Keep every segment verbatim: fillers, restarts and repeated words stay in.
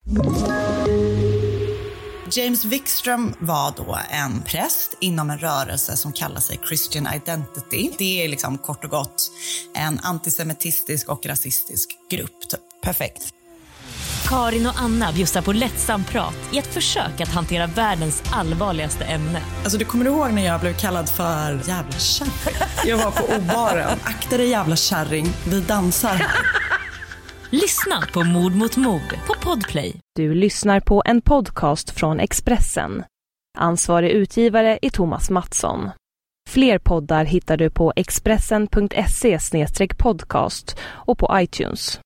James Wikström var då en präst inom en rörelse som kallar sig Christian Identity. Det är liksom kort och gott en antisemitistisk och rasistisk grupp. Typ. Perfekt. Karin och Anna bjussar på lättsam prat i ett försök att hantera världens allvarligaste ämne. Alltså du kommer ihåg när jag blev kallad för jävla kärring? Jag var på O-baren. Akta dig jävla kärring, vi dansar här. Lyssna på Mord mot mord på Podplay. Du lyssnar på en podcast från Expressen. Ansvarig utgivare är Thomas Mattsson. Fler poddar hittar du på expressen punkt se slash podcast och på iTunes.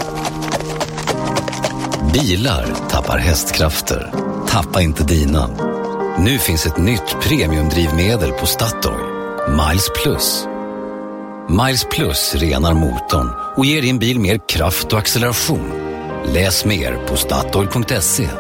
Bilar tappar hästkrafter. Tappa inte dina. Nu finns ett nytt premiumdrivmedel på Statoil. Miles Plus. Miles Plus renar motorn och ger din bil mer kraft och acceleration. Läs mer på statoil punkt se.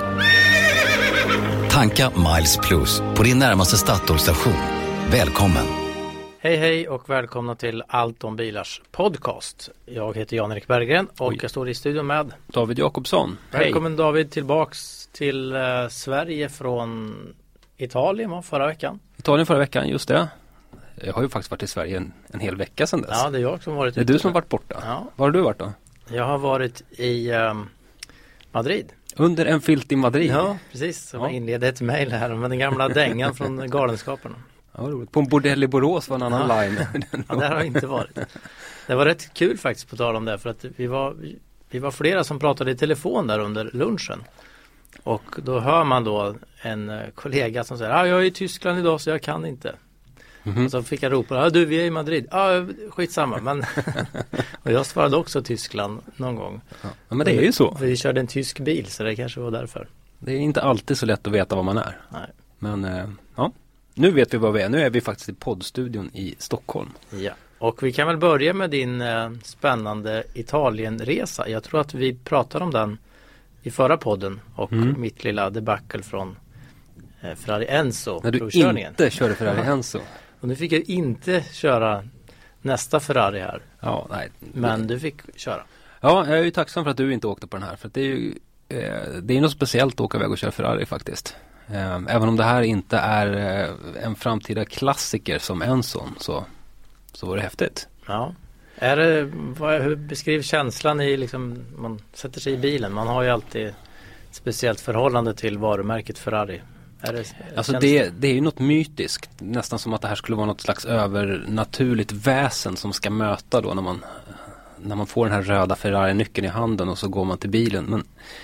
Tanka Miles Plus på din närmaste Statoil-station. Välkommen! Hej hej och välkomna till Allt om bilars podcast. Jag heter Jan-Erik Berggren och Oj. jag står i studion med David Jakobsson. Välkommen hej. David tillbaks till eh, Sverige från Italien var förra veckan. Italien förra veckan, just det. Jag har ju faktiskt varit i Sverige en, en hel vecka sedan dess. Ja, det är jag som varit. Det är du som har varit borta. Ja. Var har du varit då? Jag har varit i eh, Madrid. Under en filt i Madrid? Ja, precis. Jag ja. inledde ett mejl här med den gamla dängan från Galenskaparna. Ja, roligt. På en bordell i Borås var en annan ja. line. Ja, där har jag inte varit. Det var rätt kul faktiskt på tal om det. För att vi var, vi var flera som pratade i telefon där under lunchen. Och då hör man då en kollega som säger ah, jag är i Tyskland idag så jag kan inte. Mm-hmm. Och så fick jag ropa, ah, du vi är i Madrid. Ja, ah, skitsamma. Men och jag svarade också Tyskland någon gång. Ja, men det är ju så. Vi körde en tysk bil så det kanske var därför. Det är inte alltid så lätt att veta vad man är. Nej. Men eh, ja, nu vet vi vad vi är. Nu är vi faktiskt i poddstudion i Stockholm. Ja, och vi kan väl börja med din eh, spännande Italienresa. Jag tror att vi pratade om den i förra podden och mm. mitt lilla debacle från eh, Ferrari Enzo. När du inte körde Ferrari Enzo. Och nu fick jag inte köra nästa Ferrari här. Ja, nej. Men du fick köra. Ja, jag är ju tacksam för att du inte åkte på den här. För att det är ju eh, det är något speciellt att åka iväg och köra Ferrari faktiskt. Eh, även om det här inte är eh, en framtida klassiker som Enzon så, så var det häftigt. Ja. Är det, vad, hur beskrivs känslan i liksom, man sätter sig i bilen? Man har ju alltid ett speciellt förhållande till varumärket Ferrari. Är det, alltså det, det är ju något mytiskt. Nästan som att det här skulle vara något slags övernaturligt väsen som ska möta då när man, när man får den här röda Ferrari-nyckeln i handen och så går man till bilen. Men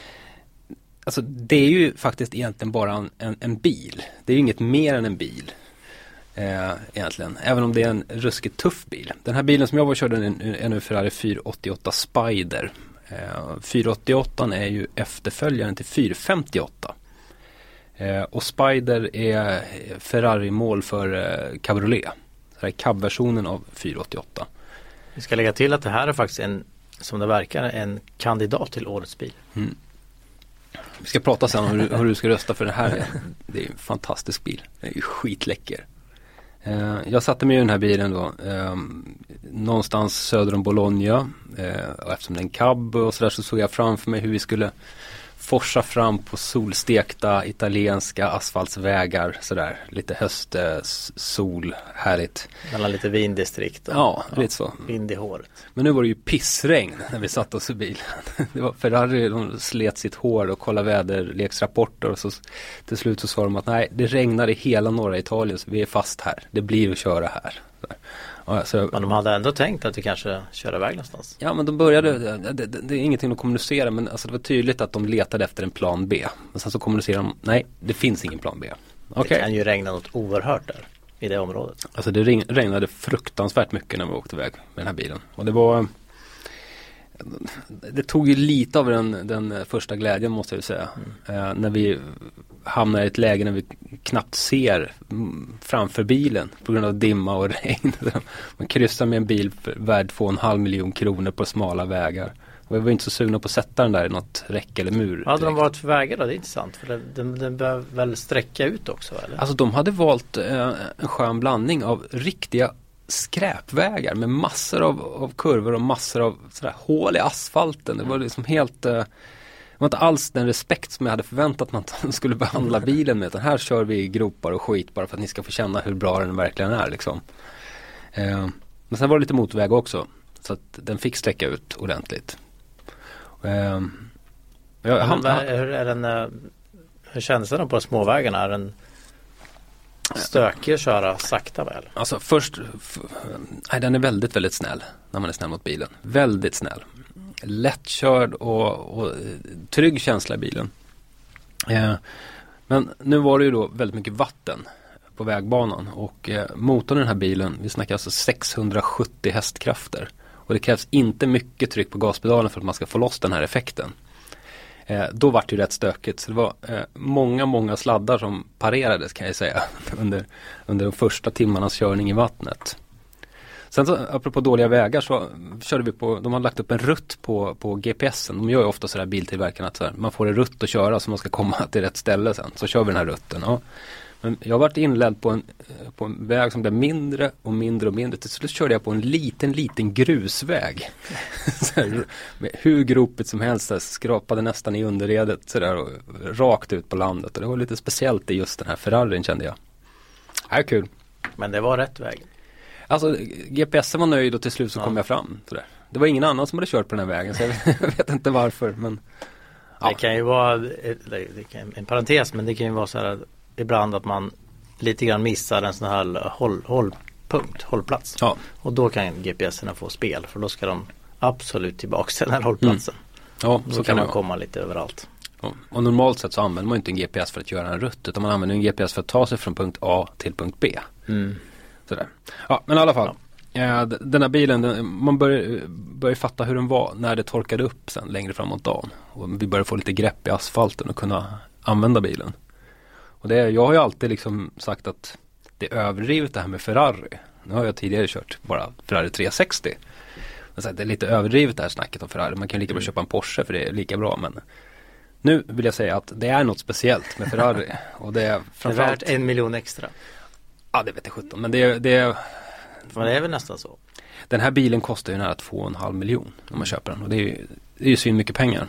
alltså det är ju faktiskt egentligen bara en, en, en bil. Det är ju inget mer än en bil. Eh, egentligen. Även om det är en ruskigt tuff bil. Den här bilen som jag var och körde är nu Ferrari fyra åttioåtta Spider. Eh, fyra åttioåtta är ju efterföljaren till fyra femtioåtta. Eh, och Spider är Ferrari-mål för eh, Cabriolet. Det är cab-versionen av fyra åttioåtta. Vi ska lägga till att det här är faktiskt en, som det verkar, en kandidat till årets bil. Mm. Vi ska prata sen om hur, hur du ska rösta för det här. Det är en fantastisk bil. Det är ju skitläcker. Eh, jag satte mig i den här bilen då eh, någonstans söder om Bologna. Eh, och eftersom det är en cab och sådär så såg jag framför mig hur vi skulle forsa fram på solstekta italienska asfaltsvägar sådär, lite höstsol, härligt. Mellan lite vindistrikt och ja, ja, lite så. Vind i håret. Men nu var det ju pissregn när vi satt oss i bilen. Det var Ferrari, de slet sitt hår och kollade väderleksrapporter och så till slut så sa de att nej, det regnar i hela norra Italien så vi är fast här. Det blir att köra här. Ja, så, men de hade ändå tänkt att vi kanske kör iväg någonstans. Ja, men de började, det, det, det är ingenting att kommunicera, men alltså det var tydligt att de letade efter en plan B. Men sen så kommunicerade de, nej, det finns ingen plan B. Okay. Det kan ju regna något oerhört där i det området. Alltså det regnade fruktansvärt mycket när vi åkte iväg med den här bilen. Och det var, det tog ju lite av den, den första glädjen måste jag säga. Mm. Eh, när vi hamnar i ett läge när vi knappt ser framför bilen på grund av dimma och regn. Man kryssar med en bil värd två och en halv miljon kronor på smala vägar. Och jag var inte så sugna på att sätta den där i något räck eller mur. Vad hade de varit för vägar då? Det är intressant. För den, den behöver väl sträcka ut också, eller? Alltså de hade valt eh, en skön blandning av riktiga skräpvägar med massor av, av kurvor och massor av sådär hål i asfalten. Det var liksom helt... Eh, var inte alls den respekt som jag hade förväntat mig att man skulle behandla bilen med. Utan här kör vi gropar och skit bara för att ni ska få känna hur bra den verkligen är. Liksom. Eh, men sen var det lite motorväg också. Så att den fick sträcka ut ordentligt. Eh, jag, han, men, hur, är den, hur känns den på småvägarna? Är den stökig att köra sakta väl? Alltså först, f- nej, den är väldigt, väldigt snäll när man är snäll mot bilen. Väldigt snäll. Lättkörd och, och trygg känsla i bilen. Eh, men nu var det ju då väldigt mycket vatten på vägbanan och eh, motorn i den här bilen, vi snackar alltså sexhundrasjuttio hästkrafter. Och det krävs inte mycket tryck på gaspedalen för att man ska få loss den här effekten. Eh, då var det ju rätt stökigt. Så det var eh, många, många sladdar som parerades kan jag säga under, under de första timmarnas körning i vattnet. Sen så, apropå dåliga vägar så körde vi på, de har lagt upp en rutt på, på G P S'en. De gör ju ofta sådär biltillverkarna att så här, man får en rutt att köra så man ska komma till rätt ställe sen. Så kör vi den här rutten. Ja. Men jag har varit inledd på en, på en väg som blev mindre och mindre och mindre. Till slut körde jag på en liten, liten grusväg. Så här, med hur gropigt som helst. Så här, skrapade nästan i underredet så där, och rakt ut på landet. Och det var lite speciellt i just den här Ferrarin kände jag. Det är kul. Men det var rätt väg. Alltså G P S var nöjd och till slut så ja. kom jag fram. Så där. Det var ingen annan som hade kört på den här vägen. Så jag vet, jag vet inte varför. Men, ja. Det kan ju vara det kan, en parentes, men det kan ju vara så här ibland att man lite grann missar en sån här håll, hållpunkt, hållplats. Ja. Och då kan G P S'erna få spel, för då ska de absolut tillbaka till den här hållplatsen. Mm. Ja, då så kan man de komma lite överallt. Ja. Och normalt sett så använder man inte en G P S för att göra en rutt, utan man använder en G P S för att ta sig från punkt A till punkt B. Mm. Sådär. Ja, men i alla fall. Ja. Eh, den här bilen, den, man börjar, börjar fatta hur den var när det torkade upp sen längre framåt dagen. Och vi börjar få lite grepp i asfalten och kunna använda bilen. Och det, jag har ju alltid liksom sagt att det är överdrivet det här med Ferrari. Nu har jag tidigare kört bara Ferrari trehundrasextio. Det är lite överdrivet det här snacket om Ferrari. Man kan lika bra köpa en Porsche för det är lika bra. Men nu vill jag säga att det är något speciellt med Ferrari. Och det är framförallt... Det är värt en miljon extra. Ja, det vet jag sjutton. Men det, det, men det är väl nästan så. Den här bilen kostar ju nära två och en halv miljon när man köper den. Och det är ju, det är ju svin mycket pengar.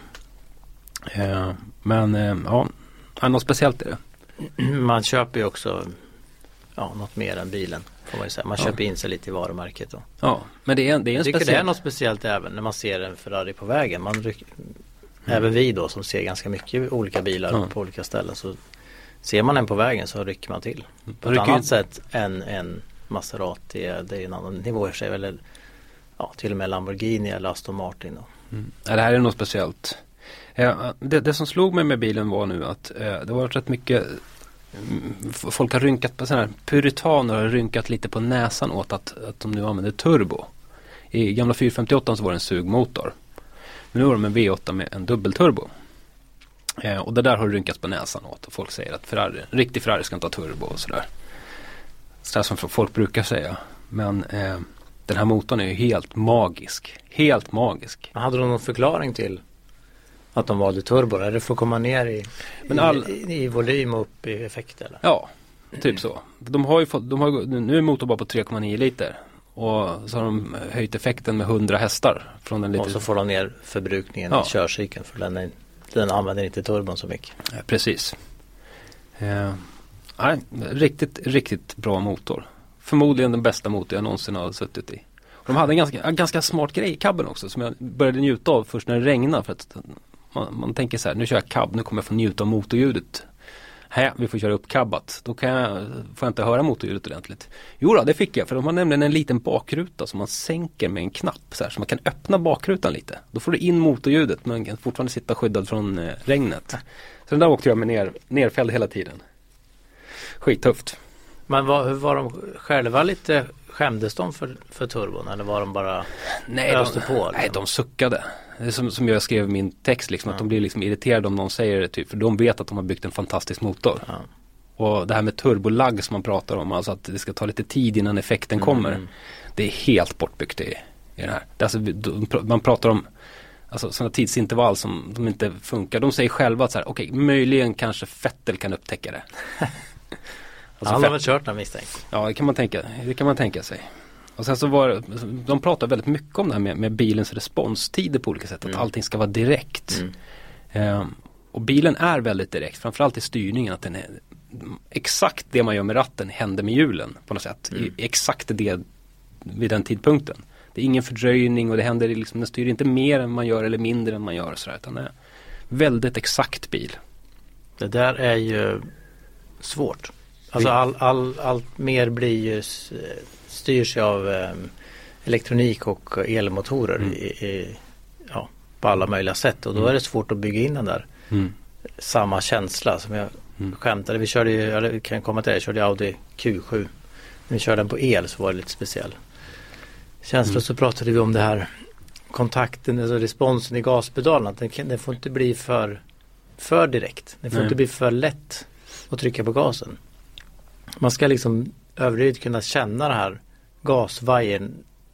Eh, men eh, ja, något speciellt är det. Man köper ju också ja, något mer än bilen, får man ju säga. Man ja. köper in sig lite i varumärket då. Ja, men det är, det är en Jag tycker speciell... det är något speciellt även när man ser en Ferrari på vägen. Man ryck... mm. Även vi då som ser ganska mycket olika bilar ja. på olika ställen, så ser man en på vägen så rycker man till. På ett annat in... sätt än en Maserati, det är en annan nivå i sig. Eller ja, till och med Lamborghini eller Aston Martin. Mm. Ja, det här är något speciellt. Ja, det, det som slog mig med bilen var nu att eh, det var rätt mycket mm, folk har rynkat på sådana här puritaner har rynkat lite på näsan åt att, att de nu använder turbo. I gamla fyra femtioåtta så var det en sugmotor. Men nu har de en V åtta med en dubbelturbo. Eh, och det där har rynkats på näsan åt och folk säger att Ferrari, en riktig Ferrari ska inte ha turbo och sådär. Så där som folk brukar säga. Men eh, den här motorn är ju helt magisk. Helt magisk. Hade de någon förklaring till att de valde turbo? Är det för att komma ner i, Men all... i, i volym och upp i effekt? Eller? Ja, typ så. De har ju fått, de har, nu är motorn bara på tre komma nio liter. Och så har de höjt effekten med hundra hästar. Från den lite... Och så får de ner förbrukningen ja. i körcykeln. För den, är, den använder inte turbon så mycket. Ja, precis. Eh, nej, riktigt, riktigt bra motor. Förmodligen den bästa motor jag någonsin har suttit i. Och de hade en ganska, en ganska smart grej i kabben också. Som jag började njuta av först när det regnade. För att man, man tänker så här, nu kör jag cab, nu kommer jag få njuta av motorljudet. Här, vi får köra upp kabbat. Då kan jag, får jag inte höra motorljudet ordentligt. Jo då, det fick jag. För de har nämligen en liten bakruta som man sänker med en knapp. Så, här, så man kan öppna bakrutan lite. Då får du in motorljudet men kan fortfarande sitta skyddad från eh, regnet. Så den där åkte jag med ner, nerfälld hela tiden. Skittufft. Men var, var de själva lite, skämdes de för, för turbon? Eller var de bara nej, öste de, på? Liksom? Nej, de suckade. Det är som, som jag skrev i min text, liksom, ja. Att de blir liksom irriterade om någon säger det. Typ, för de vet att de har byggt en fantastisk motor. Ja. Och det här med turbolag som man pratar om, alltså att det ska ta lite tid innan effekten mm. kommer. Det är helt bortbyggt i, i den här. Det är alltså, man pratar om alltså, sådana tidsintervall som de inte funkar. De säger själva att så här, okej, okay, möjligen kanske Vettel kan upptäcka det. Alltså han har väl kört den misstänkt. Ja, det kan man tänka, det kan man tänka sig. Och sen så var de pratar väldigt mycket om det här med, med bilens responstider på olika sätt. Att mm. allting ska vara direkt. Mm. Eh, och bilen är väldigt direkt, framförallt i styrningen, att den är exakt det man gör med ratten händer med hjulen på något sätt. Mm. Exakt det vid den tidpunkten. Det är ingen fördröjning och det händer liksom, den styr inte mer än man gör eller mindre än man gör och sådär, utan det är väldigt exakt bil. Det där är ju svårt. Alltså all, all, allt mer blir ju styrs av eh, elektronik och elmotorer mm. i, i, ja, på alla möjliga sätt, och då mm. är det svårt att bygga in den där mm. samma känsla som jag mm. skämtade. Vi körde ju, eller vi kan komma till det, jag körde Audi Q sju. När vi körde den på el så var det lite speciell känsla. Mm. Så pratade vi om det här kontakten, alltså responsen i gaspedalen, att den, den får inte bli för för direkt. Det får Nej. inte bli för lätt att trycka på gasen. Man ska liksom överhuvudtaget kunna känna det här gasvajern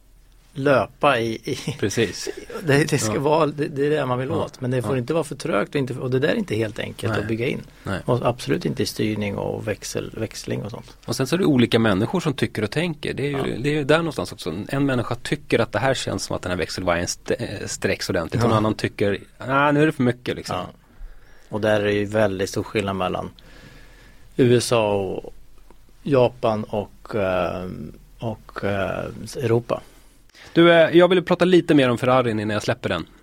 löpa i, i precis. det, det ska ja. vara det, det är det man vill ja. åt, men det får ja. inte vara för trögt och, inte, och det där är inte helt enkelt Nej. att bygga in. Nej. Och absolut inte i styrning och växel, växling och sånt. Och sen så är det olika människor som tycker och tänker. Det är ju, ja. det är ju där någonstans också. En människa tycker att det här känns som att den här växelvajern st- sträcks ordentligt ja. och en annan tycker ah, nu är det för mycket liksom. Ja. Och där är det ju väldigt stor skillnad mellan U S A och Japan och, eh, och eh, Europa. Du, jag ville prata lite mer om Ferrarin innan jag släpper den.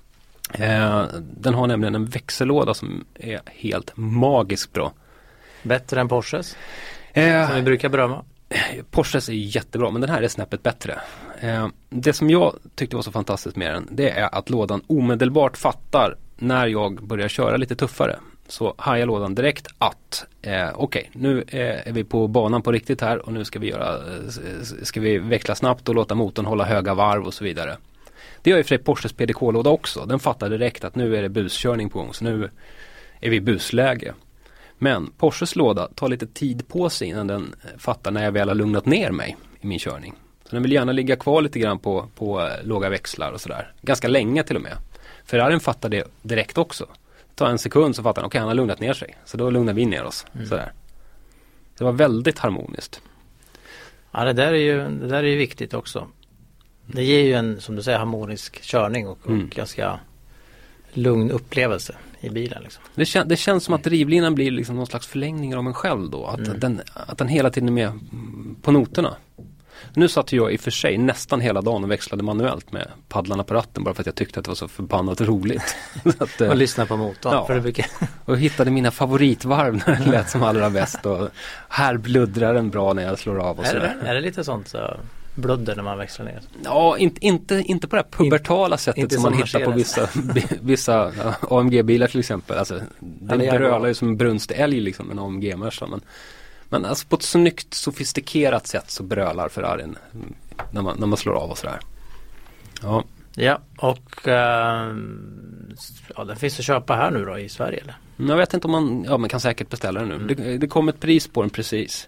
Eh, den har nämligen en växellåda som är helt magiskt bra. Bättre än Porsches? Eh, som vi brukar berömma. Porsches är jättebra, men den här är snäppet bättre. Eh, det som jag tyckte var så fantastiskt med den, det är att lådan omedelbart fattar när jag börjar köra lite tuffare. Så hajar lådan direkt att eh, okej, okay, nu är vi på banan på riktigt här och nu ska vi göra ska vi växla snabbt och låta motorn hålla höga varv och så vidare. Det gör ju för sig Porsches P D K-låda också. Den fattar direkt att nu är det buskörning på gång, så nu är vi i busläge. Men Porsches låda tar lite tid på sig innan den fattar när jag väl har lugnat ner mig i min körning. Så den vill gärna ligga kvar lite grann på, på låga växlar och sådär. Ganska länge till och med. Ferrarin fattar det direkt också. Ta en sekund så fattar han, okej, okay, han har lugnat ner sig. Så då lugnar vi ner oss. Mm. Sådär. Det var väldigt harmoniskt. Ja, det där är ju, det där är ju viktigt också. Det ger ju en, som du säger, harmonisk körning och, mm. och ganska lugn upplevelse i bilen. Liksom. Det, kän, det känns som att drivlinan blir liksom någon slags förlängning av en själv då. Att, mm. den, att den hela tiden är med på noterna. Nu satt jag i och för sig nästan hela dagen och växlade manuellt med paddlarna på ratten bara för att jag tyckte att det var så förbannat roligt. att, och lyssna på motorn. Ja, för det brukar... och hittade mina favoritvarv när det lät som allra bäst. Och här bluddrar den bra när jag slår av. Och är, det, är det lite sånt så bludder när man växlar ner? Ja, inte, inte, inte på det här pubertala sättet inte som man hittar på vissa, vissa A M G-bilar till exempel. Alltså, den brölar ju som en brunstig älg liksom, en A M G-mörsa. Men Men alltså på ett snyggt, sofistikerat sätt så brölar Ferrarin när man, när man slår av och sådär. Ja. Ja, och äh, ja, den finns att köpa här nu då i Sverige eller? Jag vet inte om man, ja man kan säkert beställa den nu. Mm. Det, det kom ett pris på den precis.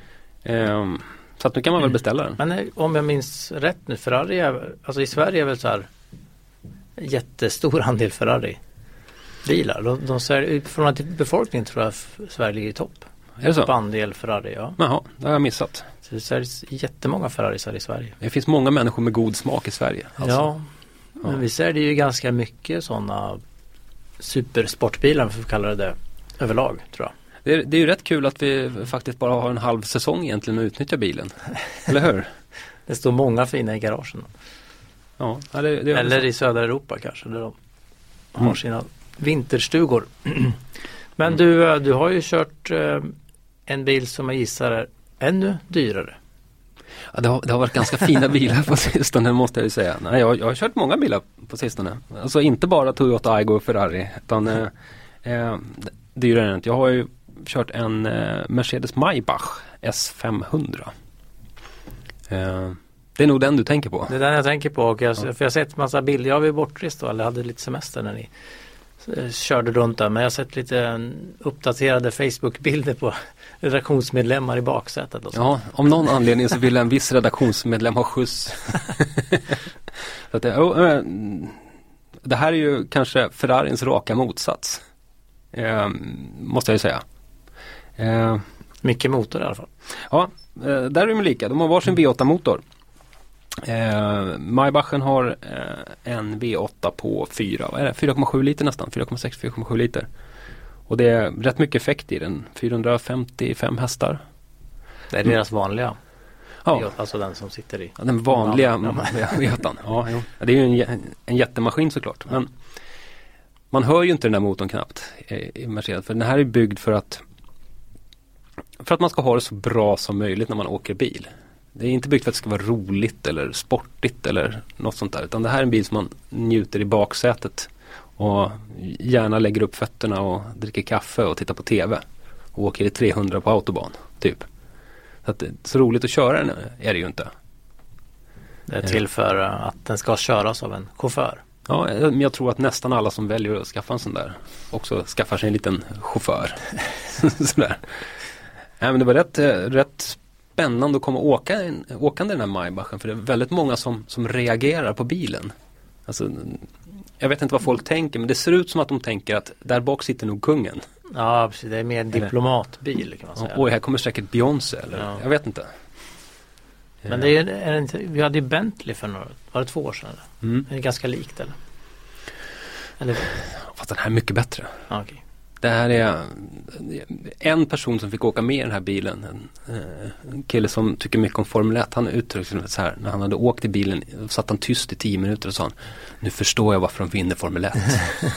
Um, så att nu kan man väl beställa den. Men om jag minns rätt nu, Ferrari är, alltså i Sverige är väl så här jättestor andel Ferrari bilar. De, de säger, från att befolkningen tror jag Sverige ligger i topp. Är det så? På andel Ferrari, ja. Jaha, det har jag missat. Så det säljs jättemånga Ferraris här i Sverige. Det finns många människor med god smak i Sverige. Alltså. Ja, men ja. vi ser det ju ganska mycket sådana supersportbilar, för att kalla det det, överlag, tror jag. Det är, det är ju rätt kul att vi faktiskt bara har en halv säsong egentligen att utnyttja bilen. Eller hur? Det står många fina i garagen. Ja, det, det Eller så. I södra Europa kanske, där de har mm. sina vinterstugor. Men mm. du, du har ju kört eh, en bil som jag gissar är ännu dyrare. Ja, det, har, det har varit ganska fina bilar på sistone, måste jag ju säga. Nej, jag, jag har kört många bilar på sistone. Alltså inte bara Toyota Aygo och Ferrari, utan eh, eh, dyrare än. Jag har ju kört en eh, Mercedes Maybach S femhundra. Eh, det är nog den du tänker på. Det är den jag tänker på. Och jag, ja. För jag har sett massa bilder. Jag var ju bortrest då, eller hade lite semester när ni körde runt där, men jag har sett lite uppdaterade Facebook-bilder på redaktionsmedlemmar i baksätet. Och så. Ja, om någon anledning så vill en viss redaktionsmedlem ha skjuts. så att det, oh, det här är ju kanske Ferrarins raka motsats. Eh, måste jag ju säga. Eh, Mycket motor i alla fall. Ja, där är de lika. De har varsin V åtta-motor. Eh, Maybachen har eh, en V åtta på fyra, vad är det? fyra komma sju liter nästan, fyra komma sex till fyra komma sju liter. Och det är rätt mycket effekt i den, fyrahundrafemtiofem hästar. Det är deras vanliga. Ja. Alltså den som sitter i. Ja, den vanliga ja. V åtta. Ja, jo. Det är ju en, en jättemaskin såklart. Men man hör ju inte den där motorn knappt i Mercedes. För den här är byggd för att för att man ska ha det så bra som möjligt när man åker bil. Det är inte byggt för att det ska vara roligt eller sportigt eller något sånt där. Utan det här är en bil som man njuter i baksätet. Och gärna lägger upp fötterna och dricker kaffe och tittar på tv. Och åker i trehundra på autobahn, typ. Så, att, så roligt att köra den är det ju inte. Det är till för att den ska köras av en chaufför. Ja, men jag tror att nästan alla som väljer att skaffa en sån där också skaffar sig en liten chaufför. Sådär. Ja, men det var rätt, rätt spännande att komma och åka, åkande den här Maybachen. För det är väldigt många som, som reagerar på bilen. Alltså, jag vet inte vad folk tänker, men det ser ut som att de tänker att där bak sitter nog kungen. Ja, precis. Det är mer en diplomatbil kan man säga. Oj, här kommer säkert Beyoncé eller ja. Jag vet inte. Men det är, är det inte, vi hade ju Bentley för några, var det två år sedan? Eller? Mm. Är det ganska likt eller? eller? Fast den här är mycket bättre. Ah, okay. Det här är en person som fick åka med i den här bilen. En, en kille som tycker mycket om Formel ett. Han uttryckte sig så här. När han hade åkt i bilen satt han tyst i tio minuter och sa han, nu förstår jag varför de vinner Formel ett.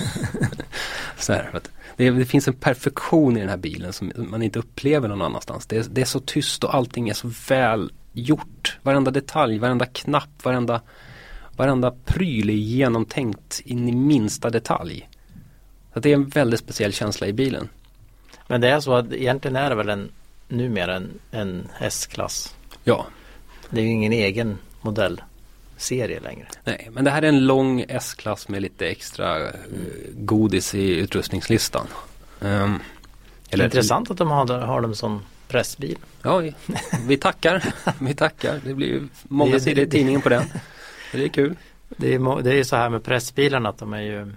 Så här, att det, det finns en perfektion i den här bilen som man inte upplever någon annanstans. Det är, det är så tyst och allting är så väl gjort. Varenda detalj, varenda knapp, varenda, varenda pryl är genomtänkt in i minsta detalj. Så det är en väldigt speciell känsla i bilen. Men det är så att egentligen är det väl en, numera en, en S-klass. Ja. Det är ju ingen egen modellserie längre. Nej, men det här är en lång S-klass med lite extra mm. godis i utrustningslistan. Um, eller Intressant att de har, har dem som pressbil. Ja, vi, vi tackar. Vi tackar. Det blir ju många det, sidor i tidningen på den. Det är kul. Det är, det är ju så här med pressbilarna att de är ju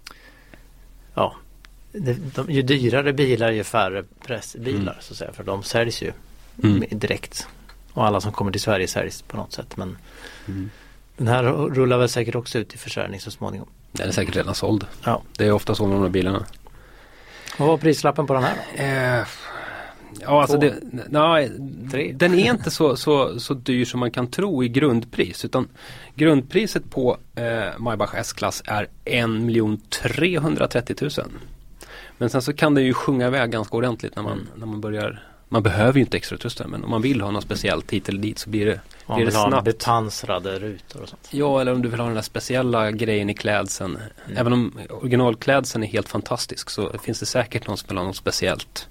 ja, de, de, ju dyrare bilar ju färre pressbilar mm. så att säga, för de säljs ju mm. direkt. Och alla som kommer till Sverige säljs på något sätt. Men mm. den här rullar väl säkert också ut i försäljning så småningom. Den är säkert redan såld. Ja. Det är ofta så med de här bilarna. Vad var prislappen på den här då? Eh, ja, alltså det, nej, den är inte så, så, så dyr som man kan tro i grundpris. Utan grundpriset på eh, Maybach S-klass är en miljon trehundratrettio tusen. Men sen så kan det ju sjunga iväg ganska ordentligt när man, mm. när man börjar. Man behöver ju inte extra utrustning, men om man vill ha något speciellt hit eller dit så blir det, man blir det vill ha snabbt. Betansrade rutor och sånt. Ja, eller om du vill ha den där speciella grejen i klädseln. Mm. Även om originalklädseln är helt fantastisk så finns det säkert någon som vill ha något speciellt.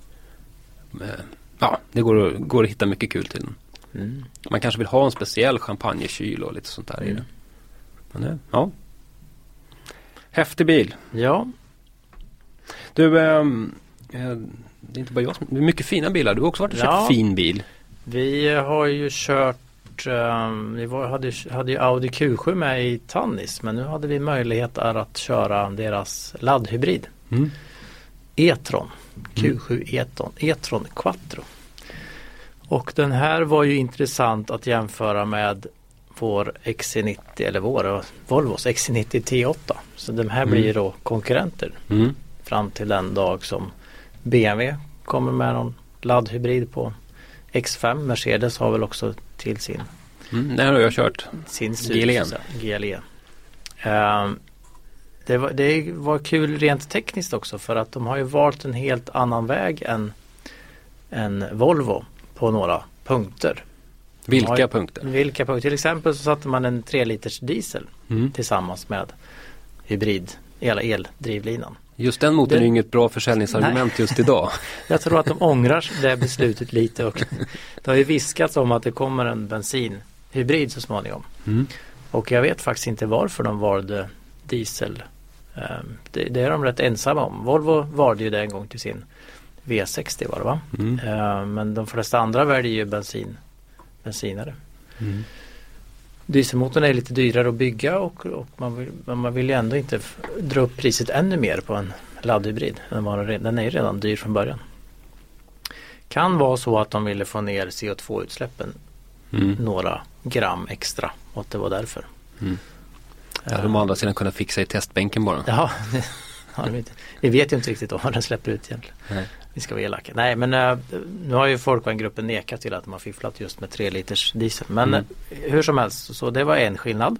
Ja, det går, går att hitta mycket kul till den. Mm. Man kanske vill ha en speciell champagnekyl och lite sånt där mm. i det. Men det, ja. Häftig bil. Ja. Du, ähm, äh, det är inte bara jag som, det är mycket fina bilar. Du har också varit och ja. köpt fin bil. Vi har ju kört, um, vi var, hade, hade ju Audi Q sju med i Tannis, men nu hade vi möjlighet att köra deras laddhybrid. Mm. E-tron. Q sju E-tron, E-tron Quattro. Och den här var ju intressant att jämföra med vår X C nittio eller vår Volvos X C nittio T åtta. Så de här mm. blir då konkurrenter mm. fram till den dag som B M W kommer med någon laddhybrid på X fem. Mercedes har väl också till sin mm, det har jag kört sin G L E. G L E. Um, Det var, det var kul rent tekniskt också för att de har ju valt en helt annan väg än, än Volvo på några punkter. Vilka ju, punkter? Vilka punkter? Till exempel så satte man en tre liters diesel mm. tillsammans med hybrid, hela eldrivlinan. Just den motorn det, är inget bra försäljningsargument nej. Just idag. Jag tror att de ångrar det beslutet lite och det har ju viskats om att det kommer en bensinhybrid så småningom. Mm. Och jag vet faktiskt inte varför de valde diesel. Det, det är de rätt ensamma om. Volvo valde ju det en gång till sin V sextio var det va? Mm. Men de flesta andra väljer ju bensin, bensinare. Mm. Dieselmotorn är lite dyrare att bygga och, och man, vill, man vill ju ändå inte f- dra upp priset ännu mer på en laddhybrid. Den, var, den är ju redan dyr från början. Kan vara så att de ville få ner C O två utsläppen mm. några gram extra och att det var därför. Mm. Ja, de andra sidan kunnat fixa i testbänken bara. Ja, det har de inte. Vi vet ju inte riktigt vad den släpper ut egentligen. Nej. Vi ska vara elaka. Nej, men uh, nu har ju Folkvagngruppen nekat till att de har fifflat just med tre liters diesel. Men mm. uh, hur som helst, så det var en skillnad.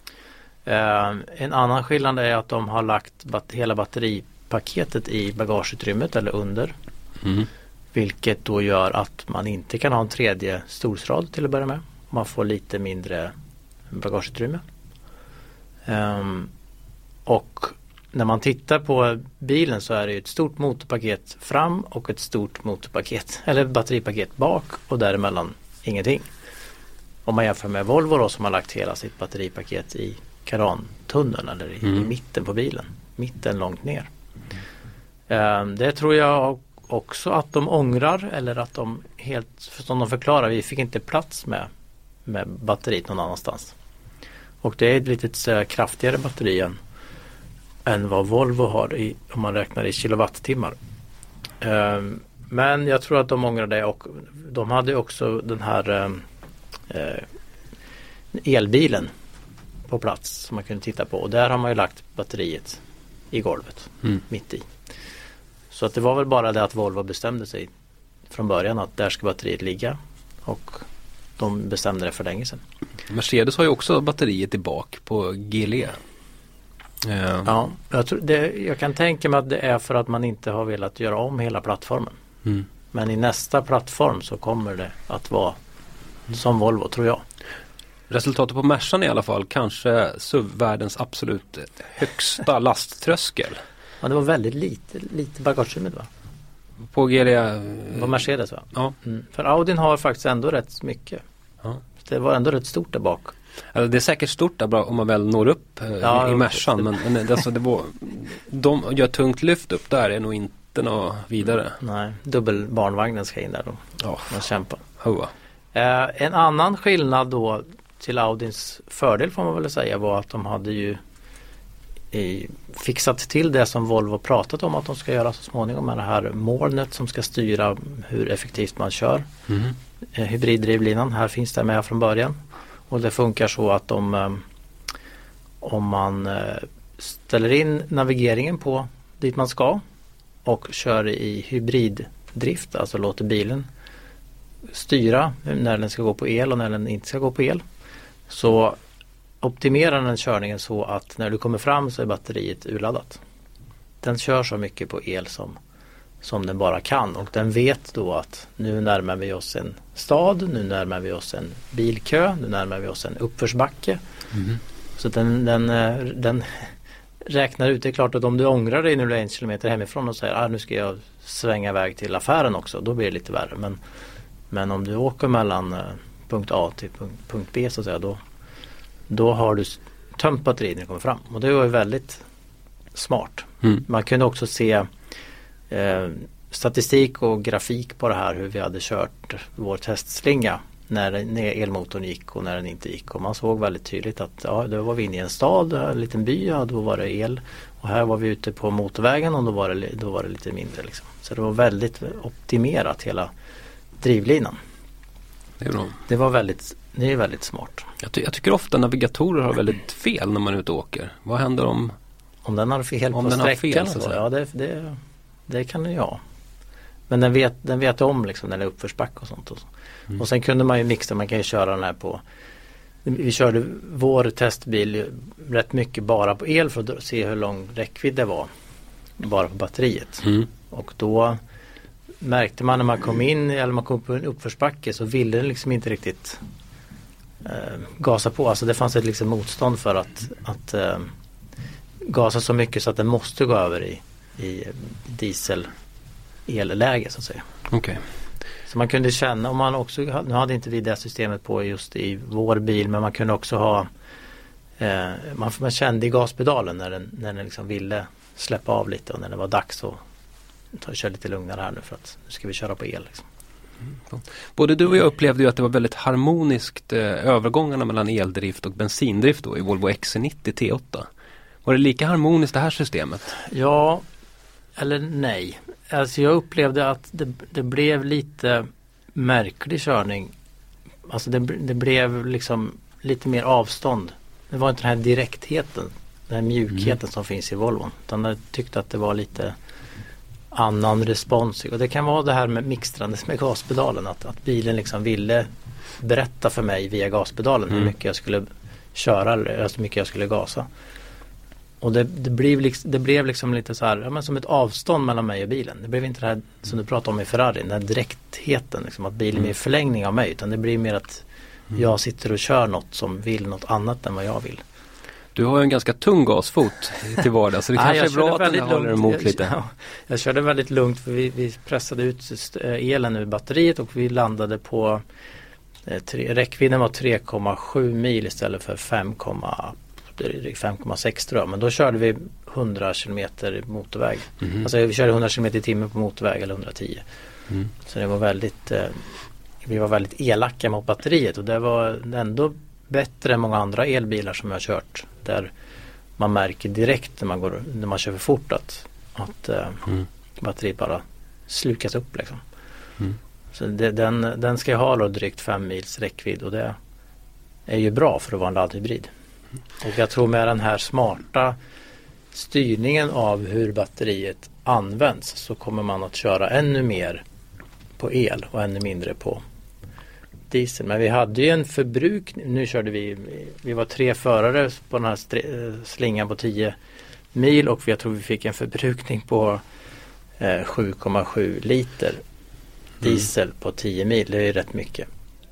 Uh, en annan skillnad är att de har lagt bat- hela batteripaketet i bagageutrymmet eller under. Mm. Vilket då gör att man inte kan ha en tredje stolsrad till att börja med. Man får lite mindre bagageutrymme. Um, och när man tittar på bilen så är det ett stort motorpaket fram och ett stort motorpaket eller batteripaket bak och däremellan ingenting. Om man jämför med Volvo då, som har lagt hela sitt batteripaket i karantunneln eller i, mm. i mitten på bilen. Mitten långt ner. Um, det tror jag också att de ångrar eller att de helt, som de förklarar, vi fick inte plats med, med batteriet någon annanstans. Och det är ett lite kraftigare batteri än, än vad Volvo har i, om man räknar i kilowattimmar. Um, men jag tror att de ångrar det och de hade också den här um, uh, elbilen på plats som man kunde titta på. Och där har man ju lagt batteriet i golvet, mm. mitt i. Så att det var väl bara det att Volvo bestämde sig från början att där ska batteriet ligga och de bestämde det för länge sedan. Mercedes har ju också batteriet i bak på G L E. Ja, ja jag, tror det, jag kan tänka mig att det är för att man inte har velat göra om hela plattformen. Mm. Men i nästa plattform så kommer det att vara som Volvo, tror jag. Resultatet på Mercan i alla fall, kanske S U V-världens absolut högsta lasttröskel. Ja, det var väldigt lite, lite bagageutrymme va? På G L E... På Mercedes va? Ja. Mm. För Audin har faktiskt ändå rätt mycket. Ja. Det var ändå rätt stort där bak. Alltså, det är säkert stort där bra om man väl når upp ja, i, i Mercan. Men, men alltså, det var, de gör tungt lyft upp där är nog inte något vidare. Nej, dubbel barnvagnen ska in där då. Ja. Man kämpar. Hoa. Eh, en annan skillnad då till Audins fördel får man väl säga var att de hade ju i, fixat till det som Volvo pratat om att de ska göra så småningom med det här molnet som ska styra hur effektivt man kör. Mm. Eh, hybriddrivlinan, här finns det med från början. Och det funkar så att om, eh, om man eh, ställer in navigeringen på dit man ska och kör i hybriddrift, alltså låter bilen styra när den ska gå på el och när den inte ska gå på el, så optimerar den körningen så att när du kommer fram så är batteriet urladdat. Den kör så mycket på el som, som den bara kan och den vet då att nu närmar vi oss en stad, nu närmar vi oss en bilkö, nu närmar vi oss en uppförsbacke. Mm. Så den, den, den räknar ut, det är klart att om du ångrar dig när du är en kilometer hemifrån och säger ah, nu ska jag svänga iväg till affären också, då blir det lite värre. Men, men om du åker mellan punkt A till punkt, punkt B så att säga, då Då har du tömt batteriet när du kommer fram. Och det var ju väldigt smart. Mm. Man kunde också se eh, statistik och grafik på det här. Hur vi hade kört vår testslinga när, när elmotorn gick och när den inte gick. Och man såg väldigt tydligt att ja, då var vi inne i en stad, en liten by, ja, då var det el. Och här var vi ute på motorvägen och då var det, då var det lite mindre. Liksom. Så det var väldigt optimerat hela drivlinan. Det är bra. Det var väldigt Det är väldigt smart. Jag, ty- jag tycker ofta navigatorer har väldigt fel när man är ute och åker. Vad händer om Om den har fel om på den sträckan? Har fel, så ja, det, det, det kan den ju ha. Men den vet, den vet om liksom när det är uppförsback och sånt. Och, så. Mm. Och sen kunde man ju mixa, man kan ju köra den här på. Vi körde vår testbil rätt mycket bara på el för att se hur lång räckvidd det var. Bara på batteriet. Mm. Och då märkte man när man kom in eller man kom på en uppförsbacke så ville den liksom inte riktigt eh, gasa på. Alltså det fanns ett liksom motstånd för att, att eh, gasa så mycket så att den måste gå över i, i diesel elläge så att säga. Okej. Okay. Så man kunde känna, om man också, nu hade inte vi det systemet på just i vår bil, men man kunde också ha eh, man, man kände i gaspedalen när den, när den liksom ville släppa av lite och när det var dags att ta, köra lite lugnare här nu för att nu ska vi köra på el liksom. Mm. Både du och jag upplevde ju att det var väldigt harmoniskt eh, övergångarna mellan eldrift och bensindrift då, i Volvo X C nittio T åtta. Var det lika harmoniskt det här systemet? Ja, eller nej. Alltså jag upplevde att det, det blev lite märklig körning. alltså det, det blev liksom lite mer avstånd. Det var inte den här direktheten, den här mjukheten mm. som finns i Volvon. Utan jag tyckte att det var lite annan respons. Och det kan vara det här med mixtrandes med gaspedalen. Att, att bilen liksom ville berätta för mig via gaspedalen mm. hur mycket jag skulle köra eller hur mycket jag skulle gasa. Och det, det, blev liksom, det blev liksom lite så här, ja, men som ett avstånd mellan mig och bilen. Det blev inte det här som du pratade om i Ferrari, den här direktheten, liksom, att bilen är en förlängning av mig. Utan det blir mer att jag sitter och kör något som vill något annat än vad jag vill. Du har ju en ganska tung gasfot till vardags, så det kanske är bra att du håller emot lite. Jag, jag körde väldigt lugnt för vi, vi pressade ut elen ur batteriet och vi landade på eh, tre, räckvidden var tre komma sju mil istället för fem komma sex tror jag. Men då körde vi hundra kilometer motorväg. Mm. Alltså vi körde hundra kilometer i timmen på motorväg eller hundratio. Mm. Så det var väldigt eh, vi var väldigt elaka mot batteriet och det var ändå bättre än många andra elbilar som jag har kört. Där man märker direkt när man, går, när man kör för fort att, att eh, mm. batteriet bara slukas upp liksom. Mm. Så det, den, den ska jag ha då drygt fem mils räckvidd och det är ju bra för att vara en laddhybrid. Och jag tror med den här smarta styrningen av hur batteriet används så kommer man att köra ännu mer på el och ännu mindre på diesel. Men vi hade ju en förbrukning, nu körde vi, vi var tre förare på den här slingan på tio mil och jag tror vi fick en förbrukning på eh, sju komma sju liter diesel mm. på tio mil, det är rätt mycket.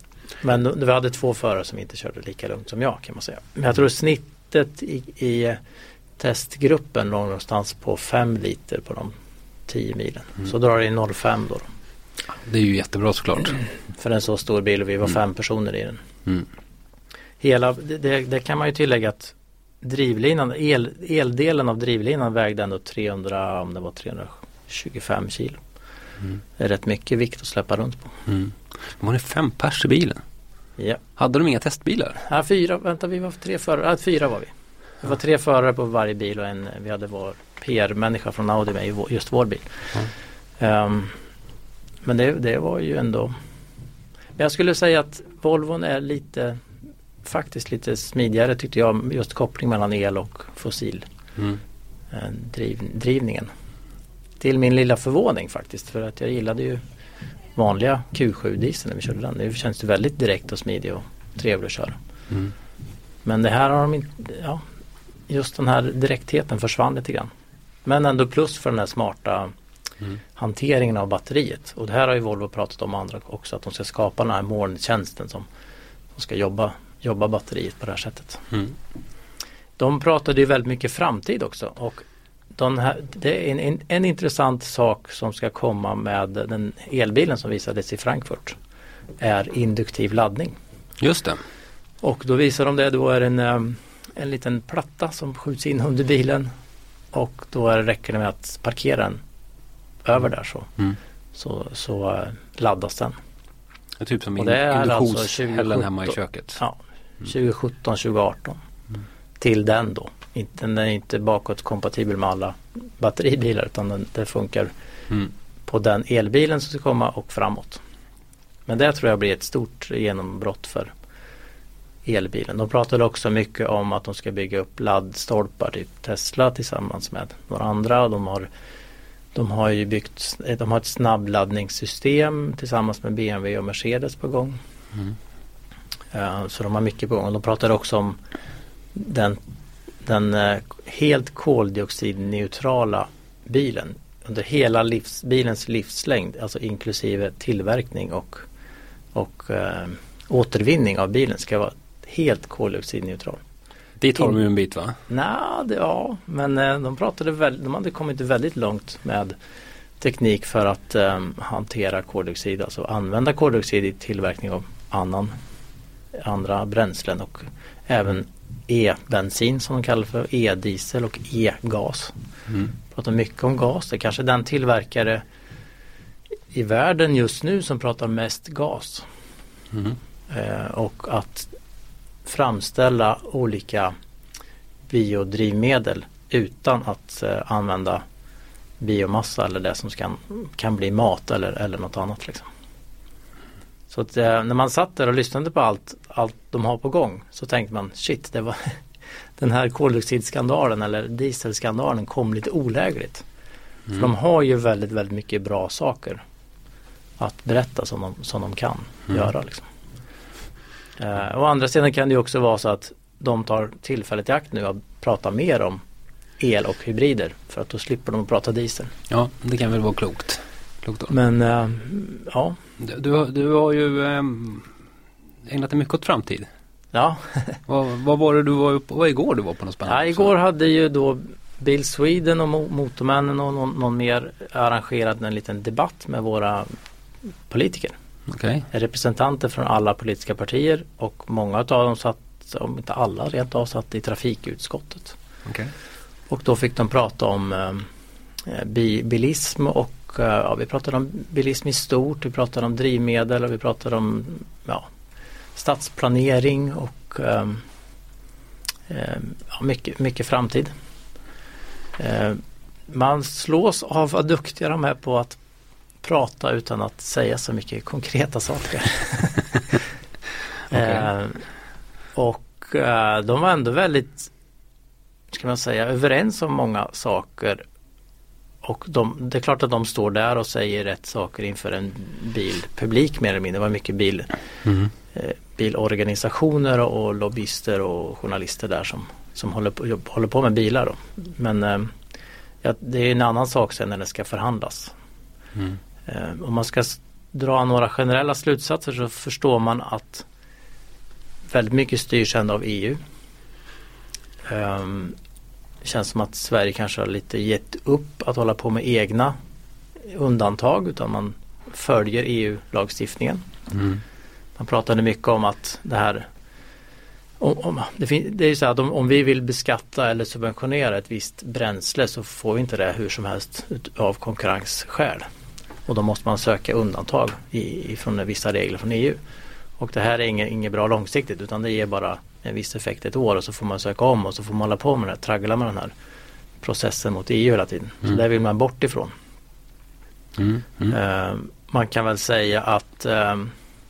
Men vi hade två förare som inte körde lika lugnt som jag kan man säga. Men jag tror snittet i, i testgruppen låg någonstans på fem liter på de tio milen. Mm. Så drar det i noll komma fem då. Det är ju jättebra såklart. För en så stor bil och vi var mm. fem personer i den. Mm. Hela, det, det kan man ju tillägga att drivlinan, el, eldelen av drivlinan vägde ändå trehundra, om det var trehundratjugofem kilo. Mm. Det är rätt mycket vikt att släppa runt på. Mm. De hade fem pers i bilen. Ja. Hade de inga testbilar? Ja, fyra, vänta vi var tre förare, ja, fyra var vi. Det var tre förare på varje bil och en, vi hade vår P R-människa från Audi med i vår, just vår bil. Mm. Um, men det, det var ju ändå, jag skulle säga att Volvon är lite, faktiskt lite smidigare tyckte jag, just koppling mellan el och fossil mm. driv, drivningen. Till min lilla förvåning faktiskt, för att jag gillade ju vanliga Q sju-diesel när vi körde den. Det känns ju väldigt direkt och smidig och trevlig att köra. Mm. Men det här har de inte, ja, just den här direktheten försvann lite grann. Men ändå plus för den här smarta mm. hanteringen av batteriet. Och det här har ju Volvo pratat om andra också, att de ska skapa den här molntjänsten som, som ska jobba, jobba batteriet på det här sättet. Mm. De pratade ju väldigt mycket framtid också och de här, det är en, en, en intressant sak som ska komma med den elbilen som visades i Frankfurt är induktiv laddning. Just det. Och då visar de det, då är en, en liten platta som skjuts in under bilen och då är det räcker det med att parkera den över där så, mm. så, så laddas den. Det är typ som induktionshällen alltså hemma i köket. Ja, tjugo sjutton tjugo arton mm. till den då. Den är inte bakåt kompatibel med alla batteribilar utan den, det funkar mm. på den elbilen som ska komma och framåt. Men det tror jag blir ett stort genombrott för elbilen. De pratade också mycket om att de ska bygga upp laddstolpar, typ Tesla tillsammans med några andra. De har, de har ju byggt, de har ett snabbladdningssystem tillsammans med B M W och Mercedes på gång. Mm. Uh, så de har mycket på gång. De pratade också om den den eh, helt koldioxidneutrala bilen under hela livs, bilens livslängd, alltså inklusive tillverkning och, och eh, återvinning av bilen ska vara helt koldioxidneutral. Dit har de ju en bit va? Nej, det, ja, men eh, de pratade väl, de hade kommit väldigt långt med teknik för att eh, hantera koldioxid, alltså använda koldioxid i tillverkning av annan, andra bränslen och även e-bensin som de kallar för, e-diesel och e-gas. Mm. Pratar mycket om gas. Det är kanske den tillverkare i världen just nu som pratar mest gas. Mm. Eh, och att framställa olika biodrivmedel utan att eh, använda biomassa eller det som kan, kan bli mat eller, eller något annat liksom. Så att, eh, när man satt där och lyssnade på allt, allt de har på gång så tänkte man shit, det var den här koldioxidskandalen eller dieselskandalen kom lite olägligt. Mm. För de har ju väldigt, väldigt mycket bra saker att berätta som de, som de kan mm. göra. Liksom. Eh, å andra sidan kan det ju också vara så att de tar tillfället i akt nu att prata mer om el och hybrider för att då slipper de att prata diesel. Ja, det kan väl vara klokt. klokt då. Men äh, ja. Du, du, du har ju äh, ägnat dig mycket åt framtid. Ja. vad, vad var det du var på? Vad igår du var på något spännande? Ja, igår hade ju då Bil Sweden och Motormännen och någon, någon mer arrangerat en liten debatt med våra politiker. Okay. Representanter från alla politiska partier och många av dem satt, om inte alla rent av, satt i trafikutskottet. Okay. Och då fick de prata om eh, bi, bilism och eh, ja, vi pratade om bilism i stort, vi pratade om drivmedel och vi pratade om ja, stadsplanering och eh, eh, ja, mycket, mycket framtid. Eh, man slås av vad duktiga de är på att prata utan att säga så mycket konkreta saker. Okay. eh, och eh, de var ändå väldigt, ska man säga, överens om många saker och de, det är klart att de står där och säger rätt saker inför en bilpublik mer eller mindre. Det var mycket bil, mm. eh, bilorganisationer och, och lobbyister och journalister där som, som håller, på, håller på med bilar då. Men eh, ja, det är en annan sak sen när det ska förhandlas. Mm. Eh, om man ska dra några generella slutsatser så förstår man att väldigt mycket styrs ändå av E U. Um, känns som att Sverige kanske har lite gett upp att hålla på med egna undantag utan man följer E U-lagstiftningen. Mm. Man pratade mycket om att det här om, om, det, fin- det är ju så att om, om vi vill beskatta eller subventionera ett visst bränsle så får vi inte det hur som helst av konkurrensskäl. Och då måste man söka undantag i, från vissa regler från E U. Och det här är inget, inget bra långsiktigt utan det ger bara en viss effekt ett år och så får man söka om och så får man hålla på med det här, traggla med den här processen mot E U hela tiden. Mm. Så där vill man bort ifrån. Mm. Mm. Uh, man kan väl säga att uh,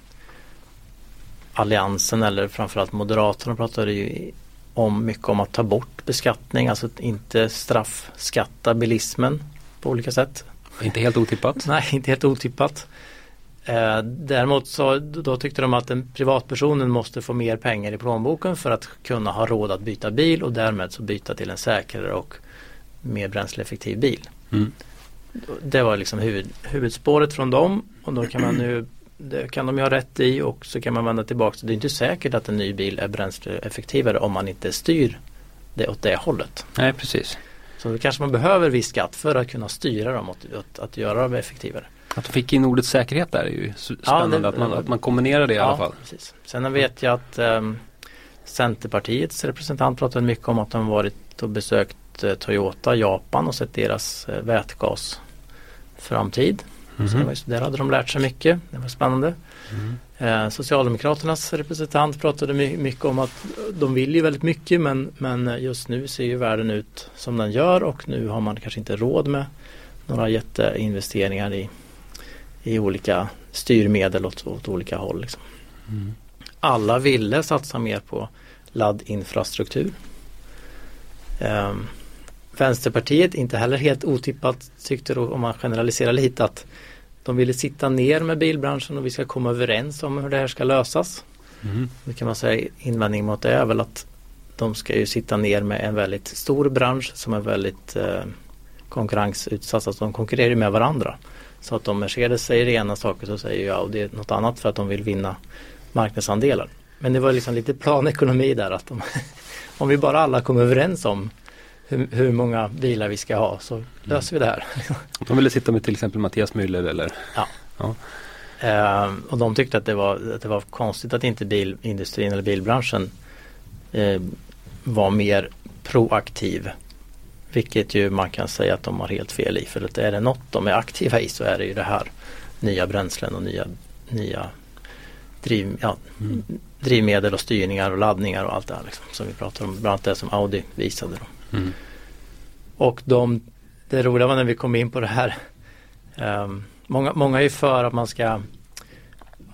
Alliansen eller framförallt Moderaterna pratade ju om mycket om att ta bort beskattning, alltså att inte straffskatta bilismen på olika sätt. Inte helt otippat. Nej, inte helt otippat. Eh, däremot så då tyckte de att den privatpersonen måste få mer pengar i plånboken för att kunna ha råd att byta bil och därmed så byta till en säkrare och mer bränsleeffektiv bil. Mm. Det var liksom huvud, huvudspåret från dem och då kan man nu det kan de ju ha rätt i och så kan man vända tillbaka. Det är inte säkert att en ny bil är bränsleeffektivare om man inte styr det åt det hållet. Nej, precis. Så då kanske man behöver viss skatt för att kunna styra dem åt, åt att göra dem effektivare. Att de fick in ordet säkerhet där är ju spännande, ja, det, att, man, att man kombinerar det i ja, alla fall. Precis. Sen vet jag att um, Centerpartiets representant pratade mycket om att de varit och besökt uh, Toyota, Japan och sett deras uh, vätgasframtid. Mm-hmm. Så det var, där hade de lärt sig mycket, det var spännande. Mm. Uh, Socialdemokraternas representant pratade my- mycket om att de vill ju väldigt mycket men, men just nu ser ju världen ut som den gör och nu har man kanske inte råd med några jätteinvesteringar i i olika styrmedel åt, åt olika håll. Liksom. Mm. Alla ville satsa mer på laddinfrastruktur. Um, Vänsterpartiet, inte heller helt otippat, tyckte då, om man generaliserar lite, att de ville sitta ner med bilbranschen och vi ska komma överens om hur det här ska lösas. Mm. Det kan man säga invändning mot det är väl att de ska ju sitta ner med en väldigt stor bransch som är väldigt eh, konkurrensutsatt, så att de konkurrerar med varandra. Så att om Mercedes säger ena saker så säger jag och det är något annat för att de vill vinna marknadsandelar. Men det var liksom lite planekonomi där att de, om vi bara alla kommer överens om hur, hur många bilar vi ska ha så löser vi det här. De ville sitta med till exempel Mattias Müller eller? Ja. ja. Ehm, och de tyckte att det var, att det var konstigt att inte bilindustrin eller bilbranschen eh, var mer proaktiv. Vilket ju man kan säga att de har helt fel i. För att är det något de är aktiva i så är det ju det här nya bränslen och nya, nya driv, ja, mm. drivmedel och styrningar och laddningar och allt det här liksom, som vi pratar om. Bland annat det som Audi visade då. Mm. Och de, det roliga var när vi kom in på det här. Um, många, många är ju för att man ska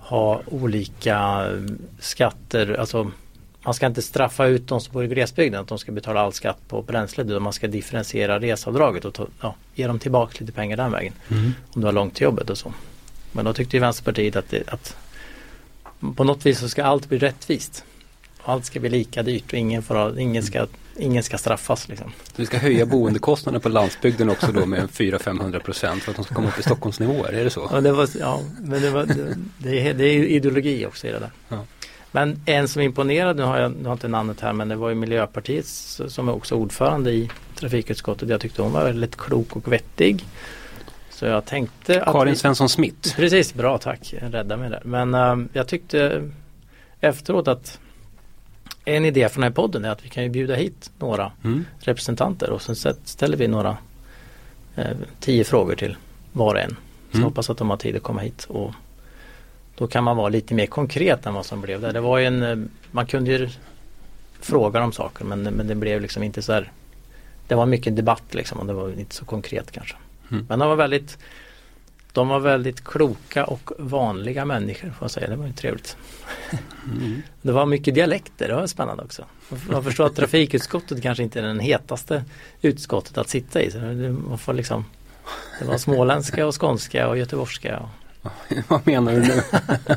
ha olika skatter, alltså man ska inte straffa ut de som bor i glesbygden att de ska betala all skatt på bränsle, utan man ska differentiera reseavdraget och ta, ja, ge dem tillbaka lite pengar den vägen mm. om du har långt till jobbet och så. Men då tyckte ju Vänsterpartiet att, det, att på något vis så ska allt bli rättvist. Allt ska bli lika dyrt och ingen, får ha, ingen, ska, ingen ska straffas. Liksom. Vi ska höja boendekostnaderna på landsbygden också då med fyra till femhundra procent för att de ska komma upp i Stockholmsnivåer, är det så? Ja, det var, ja men det, var, det, det, är, det är ideologi också i det där. Ja. Men en som imponerade, nu har jag nu har inte namnet här, men det var ju Miljöpartiet som är också ordförande i trafikutskottet. Jag tyckte hon var väldigt klok och vettig. Så jag tänkte att Karin vi, Svensson Smith. Precis, bra, tack. Rädda mig där. Men um, jag tyckte efteråt att en idé från den här podden är att vi kan ju bjuda hit några mm. representanter och sen ställer vi några eh, tio frågor till var och en. Så mm. hoppas att de har tid att komma hit och då kan man vara lite mer konkret än vad som blev där. Det var ju en, man kunde ju fråga om saker men, men det blev liksom inte så här, det var mycket debatt liksom och det var inte så konkret kanske. Mm. Men de var väldigt de var väldigt kloka och vanliga människor får jag säga. Det var ju trevligt. Mm. Det var mycket dialekter, det var spännande också. Man förstår att trafikutskottet kanske inte är den hetaste utskottet att sitta i. Så det, man får liksom, det var småländska och skånska och göteborgska. Och vad menar du nu?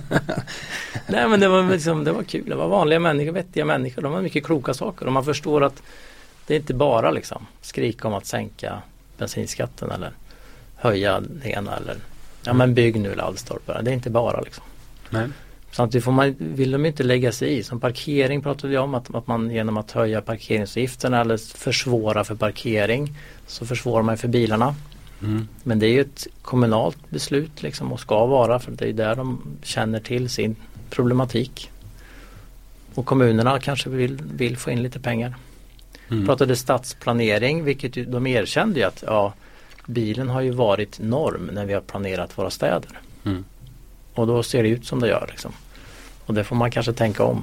Nej men det var, liksom, det var kul. Det var vanliga människor, vettiga människor. De var mycket kloka saker. Och man förstår att det är inte bara liksom skrika om att sänka bensinskatten eller höja det ena eller ja men bygg nu laddstolpar. Det är inte bara liksom. Nej. Samtidigt får man, vill de inte lägga sig i. Som parkering pratade vi om att, att man genom att höja parkeringsavgifterna eller försvåra för parkering så försvårar man för bilarna. Mm. Men det är ju ett kommunalt beslut liksom och ska vara för det är där de känner till sin problematik. Och kommunerna kanske vill, vill få in lite pengar. Mm. Pratade stadsplanering vilket ju, de erkände ju att ja, bilen har ju varit norm när vi har planerat våra städer. Mm. Och då ser det ut som det gör liksom. Och det får man kanske tänka om.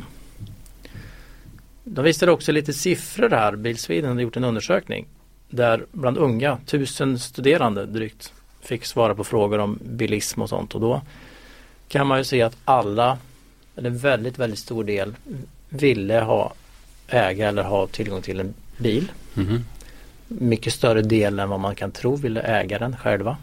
De visade också lite siffror här. Bil Sweden hade gjort en undersökning där bland unga, tusen studerande drygt fick svara på frågor om bilism och sånt. Och då kan man ju se att alla, eller en väldigt, väldigt stor del ville ha äga eller ha tillgång till en bil. Mm. Mycket större del än vad man kan tro ville äga den själva.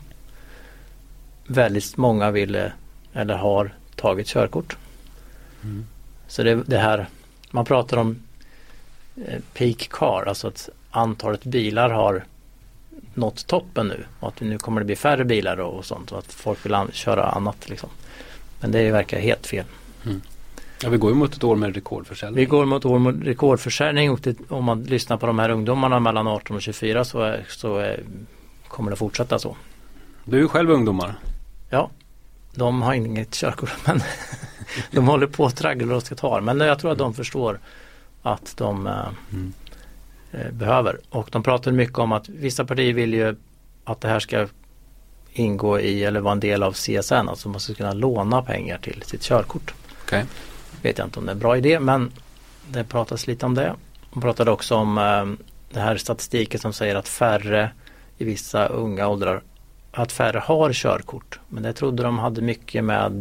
Väldigt många ville eller har tagit körkort. Mm. Så det, det här, man pratar om eh, peak car, alltså att antalet bilar har nått toppen nu och att nu kommer det bli färre bilar och, och sånt och att folk vill an- köra annat liksom. Men det verkar helt fel. Mm. Ja, vi går ju mot ett år med rekordförsäljning. Vi går mot ett år med rekordförsäljning och det, om man lyssnar på de här ungdomarna mellan arton och tjugofyra så, är, så är, kommer det fortsätta så. Du är ju själv ungdomar. Ja, de har inget körkort men de håller på att traggla och ska ta. Men jag tror att de förstår att de äh, mm. äh, behöver. Och de pratar mycket om att vissa partier vill ju att det här ska ingå i eller vara en del av C S N. Alltså man ska kunna låna pengar till sitt körkort. Okay. Vet jag inte om det är en bra idé men det pratas lite om det. De pratade också om äh, det här statistiken som säger att färre i vissa unga åldrar att färre har körkort. Men det trodde de hade mycket med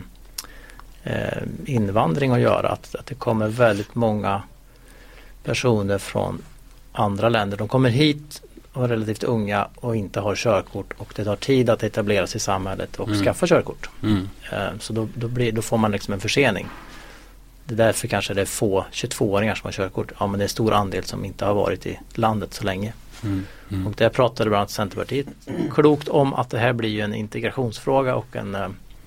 eh, invandring att göra. Att, att det kommer väldigt många personer från andra länder. De kommer hit och är relativt unga och inte har körkort. Och det tar tid att etablera sig i samhället och mm. skaffa körkort. Mm. Eh, så då, då, blir, då får man liksom en försening. Det är därför kanske det är få tjugotvååringar som har körkort. Ja men det är en stor andel som inte har varit i landet så länge. Mm. Mm. Och där pratade bland annat Centerpartiet klokt om att det här blir ju en integrationsfråga och en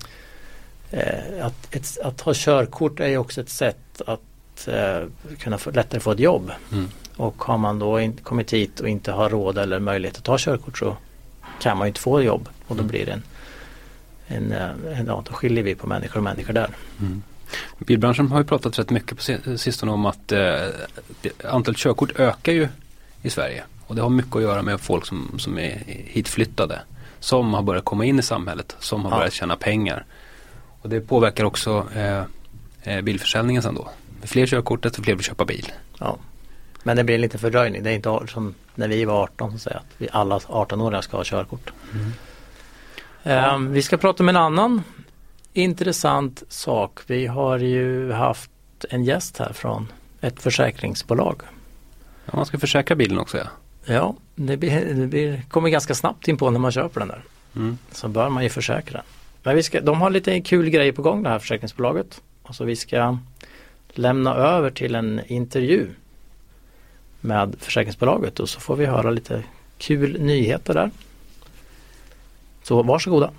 eh, att, ett, att ha körkort är ju också ett sätt att eh, kunna få, lättare få ett jobb. Mm. Och har man då in, kommit hit och inte har råd eller möjlighet att ta körkort så kan man ju inte få jobb och då blir det en, en, en ja, då skiljer vi på människor och människor där. Mm. Bilbranschen har ju pratat rätt mycket på sistone om att eh, antalet körkort ökar ju i Sverige. Och det har mycket att göra med folk som, som är hitflyttade. Som har börjat komma in i samhället. Som har ja. börjat tjäna pengar. Och det påverkar också eh, eh, bilförsäljningen sen då. Med fler körkort desto fler vill köpa bil. Ja. Men det blir lite fördröjning. Det är inte som när vi var arton som säger att vi alla arton-åringar ska ha körkort. Mm. Eh, ja. Vi ska prata med en annan intressant sak. Vi har ju haft en gäst här från ett försäkringsbolag. Ja, man ska försäkra bilen också, ja. Ja, det, blir, det blir, kommer ganska snabbt in på när man köper den där. Mm. Så bör man ju försäkra den. Men vi ska, de har lite kul grejer på gång, det här försäkringsbolaget. Och så vi ska lämna över till en intervju med försäkringsbolaget och så får vi höra lite kul nyheter där. Så varsågoda.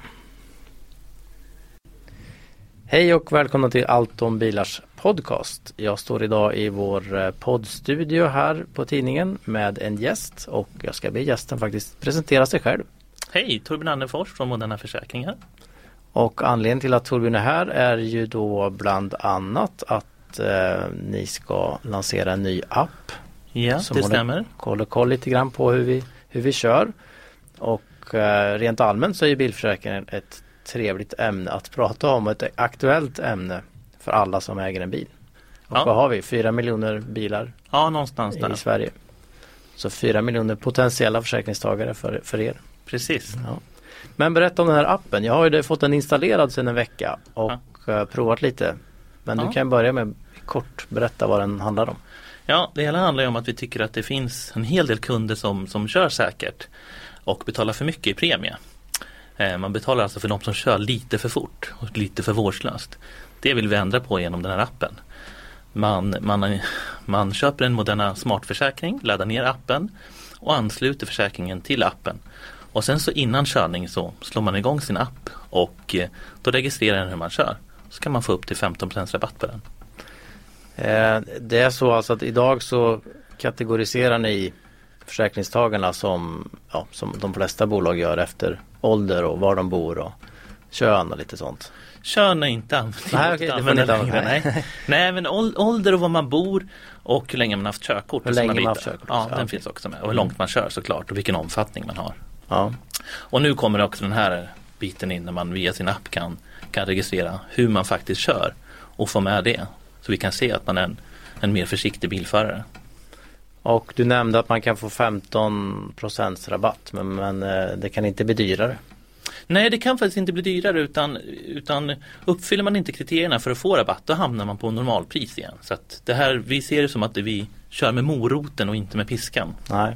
Hej och välkomna till Allt om bilars podcast. Jag står idag i vår poddstudio här på tidningen med en gäst och jag ska be gästen faktiskt presentera sig själv. Hej, Torbjörn Anderfors från Moderna Försäkringar. Och anledningen till att Torbjörn är här är ju då bland annat att eh, ni ska lansera en ny app. Ja, som det stämmer. Kolla koll lite grann på hur vi, hur vi kör. Och eh, rent allmänt så är ju bilförsäkringen ett trevligt ämne att prata om. Ett aktuellt ämne för alla som äger en bil. Och ja. Vad har vi? Fyra miljoner bilar ja, någonstans där. i Sverige. Så fyra miljoner potentiella försäkringstagare för, för er. Precis. Ja. Men berätta om den här appen. Jag har ju fått den installerad sedan en vecka och ja. provat lite. Men ja. du kan börja med kort berätta vad den handlar om. Ja, det hela handlar ju om att vi tycker att det finns en hel del kunder som, som kör säkert och betalar för mycket i premie. Eh, man betalar alltså för de som kör lite för fort och lite för vårdslöst. Det vill vi ändra på genom den här appen. Man, man, man köper en Moderna smartförsäkring, laddar ner appen och ansluter försäkringen till appen. Och sen så innan körning så slår man igång sin app och eh, då registrerar den hur man kör. Så kan man få upp till femton procent rabatt på den. Eh, det är så alltså att idag så kategoriserar ni försäkringstagarna som, ja, som de flesta bolag gör efter ålder och var de bor och kön och lite sånt. Kön är inte använt. Nej, okej, det får ni inte använda. Nej. Nej, men ålder och var man bor och hur länge man haft körkort. Hur länge man haft körkort. Ja, den okay. finns också med. Och hur långt man kör såklart och vilken omfattning man har. Ja. Och nu kommer också den här biten in när man via sin app kan, kan registrera hur man faktiskt kör och få med det. Så vi kan se att man är en, en mer försiktig bilförare. Och du nämnde att man kan få femton procent rabatt men, men det kan inte bli dyrare. Nej, det kan faktiskt inte bli dyrare utan, utan uppfyller man inte kriterierna för att få rabatt då hamnar man på normalpris igen. Så att det här, vi ser det som att vi kör med moroten och inte med piskan. Nej.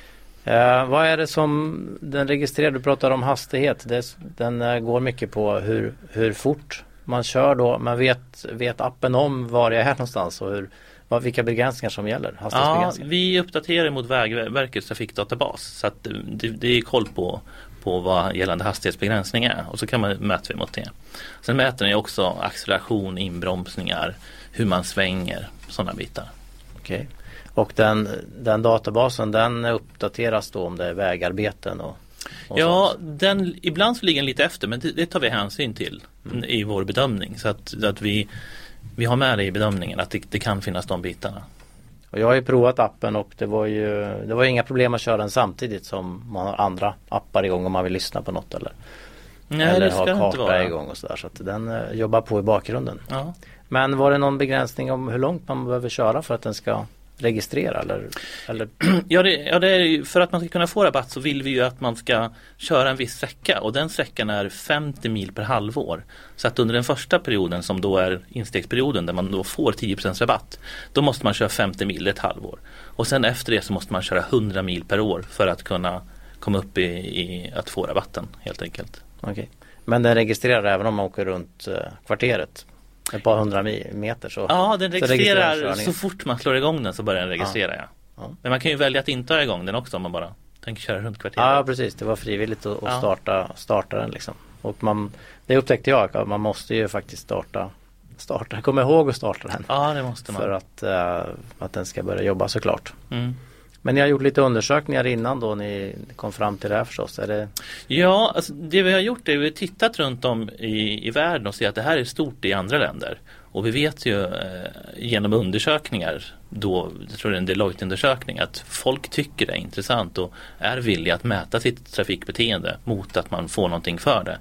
Eh, vad är det som den registrerar? Du pratar om hastighet. Det, den eh, går mycket på hur, hur fort man kör då. Man vet, vet appen om var jag är någonstans och hur, vad, vilka begränsningar som gäller. Ja, vi uppdaterar mot Vägverkets trafikdatabas så att det, det är koll på på vad gällande hastighetsbegränsning är och så kan man mäta mot det. Sen mäter den ju också acceleration, inbromsningar, hur man svänger, sådana bitar. Okej. Okay. Och den, den databasen den uppdateras då om det är vägarbeten och, och ja, den, ibland så ligger den lite efter men det, det tar vi hänsyn till mm. i vår bedömning så att, att vi, vi har med det i bedömningen att det, det kan finnas de bitarna. Och jag har ju provat appen och det var ju det var inga problem att köra den samtidigt som man har andra appar igång om man vill lyssna på något eller, Nej, eller det ska ha inte karta igång och sådär så att den uh, jobbar på i bakgrunden. Ja. Men var det någon begränsning om hur långt man behöver köra för att den ska registrera eller, eller? Ja, det, ja det är, för att man ska kunna få rabatt så vill vi ju att man ska köra en viss sträcka och den sträckan är femtio mil per halvår. Så att under den första perioden som då är instegsperioden där man då får tio procent rabatt då måste man köra femtio mil ett halvår. Och sen efter det så måste man köra hundra mil per år för att kunna komma upp i, i att få rabatten helt enkelt. Okej. Okay. Men den registrerar även om man åker runt uh, kvarteret? Ett par hundra meter så. Ja, den registrerar så, registrerar så fort man slår igång den så börjar den registrera. Ja. Ja. Men man kan ju välja att inte ha igång den också om man bara tänker köra runt kvarteret. Ja, precis. Det var frivilligt att, att starta, starta den liksom. Och man, det upptäckte jag att man måste ju faktiskt starta, starta. Kom ihåg att starta den. Ja, det måste man. För att, uh, att den ska börja jobba såklart. Mm. Men ni har gjort lite undersökningar innan då ni kom fram till det här förstås. Är det... Ja, alltså det vi har gjort är att vi har tittat runt om i, i världen och ser att det här är stort i andra länder. Och vi vet ju eh, genom undersökningar, då, jag tror det är en Deloitte-undersökning, att folk tycker det är intressant och är villiga att mäta sitt trafikbeteende mot att man får någonting för det.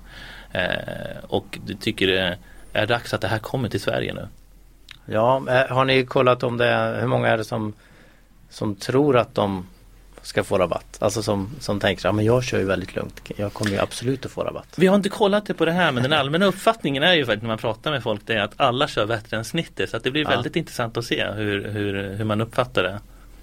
Eh, och du tycker det är dags att det här kommer till Sverige nu. Ja, har ni kollat om det, hur många är det som som tror att de ska få rabatt. Alltså som, som tänker, ja men jag kör ju väldigt lugnt. Jag kommer ju absolut att få rabatt. Vi har inte kollat det på det här, men den allmänna uppfattningen är ju faktiskt när man pratar med folk, det är att alla kör bättre än snittet. Så att det blir ja. väldigt intressant att se hur, hur, hur man uppfattar det.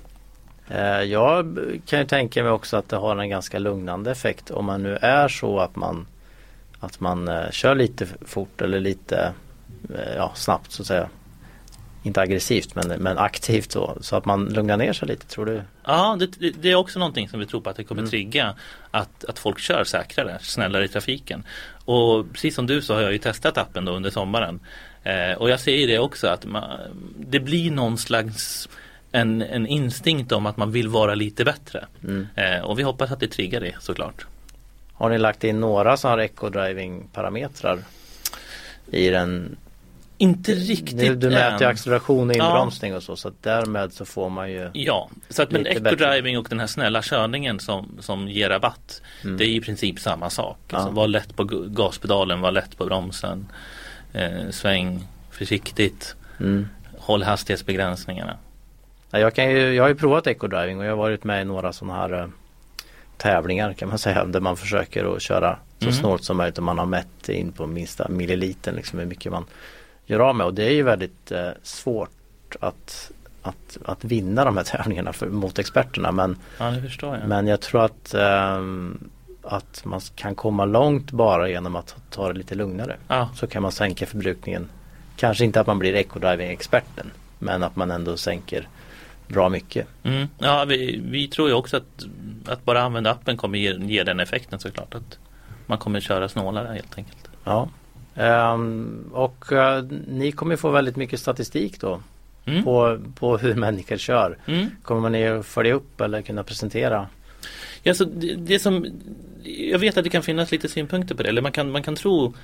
Jag kan ju tänka mig också att det har en ganska lugnande effekt om man nu är så att man att man kör lite fort eller lite ja, snabbt så att säga. Inte aggressivt men, men aktivt så, så att man lugnar ner sig lite, tror du? Ja, det, det är också någonting som vi tror på att det kommer mm. trigga att, att folk kör säkrare, snällare i trafiken. Och precis som du så har jag ju testat appen då under sommaren. Eh, och jag ser ju det också att man, det blir någon slags en, en instinkt om att man vill vara lite bättre. Mm. Eh, och vi hoppas att det triggar det såklart. Har ni lagt in några sådana här eco-driving-parametrar i den? Inte riktigt Du, du mäter ju acceleration och inbromsning ja. och så, så att därmed så får man ju ja, så att men eco-driving och den här snälla körningen som, som ger rabatt mm. det är i princip samma sak. Ja. Alltså, var lätt på gaspedalen, var lätt på bromsen, eh, sväng försiktigt, mm. håll hastighetsbegränsningarna. Ja, jag, kan ju, jag har ju provat eco-driving och jag har varit med i några sådana här uh, tävlingar kan man säga, där man försöker att köra så mm. snålt som möjligt och man har mätt in på minsta milliliten liksom hur mycket man gör av med, och det är ju väldigt eh, svårt att, att, att vinna de här tävlingarna för, mot experterna, men, ja, det förstår jag. men jag tror att, eh, att man kan komma långt bara genom att ta det lite lugnare. Ja. Så kan man sänka förbrukningen. Kanske inte att man blir eco-driving-experten, men att man ändå sänker bra mycket. Mm. Ja, vi, vi tror ju också att, att bara använda appen kommer ge, ge den effekten såklart, att man kommer köra snålare helt enkelt. Ja. Um, och uh, ni kommer få väldigt mycket statistik då mm. på, på hur människor kör. Mm. Kommer man ner och följa upp eller kunna presentera? Ja, så det, det som, jag vet att det kan finnas lite synpunkter på det. Eller man kan, man kan tro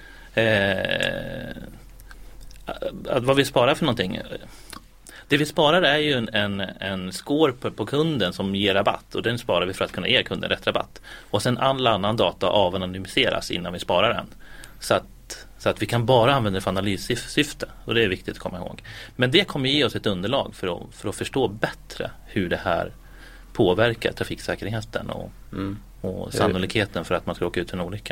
eh, att vad vi sparar för någonting. Det vi sparar är ju en, en, en score på, på kunden som ger rabatt, och den sparar vi för att kunna ge kunden rätt rabatt. Och sen all annan data avanonymiseras innan vi sparar den. Så att Så att vi kan bara använda det för analyssyfte, och det är viktigt att komma ihåg. Men det kommer ge oss ett underlag för att, för att förstå bättre hur det här påverkar trafiksäkerheten och, mm. och sannolikheten för att man ska åka ut en olycka.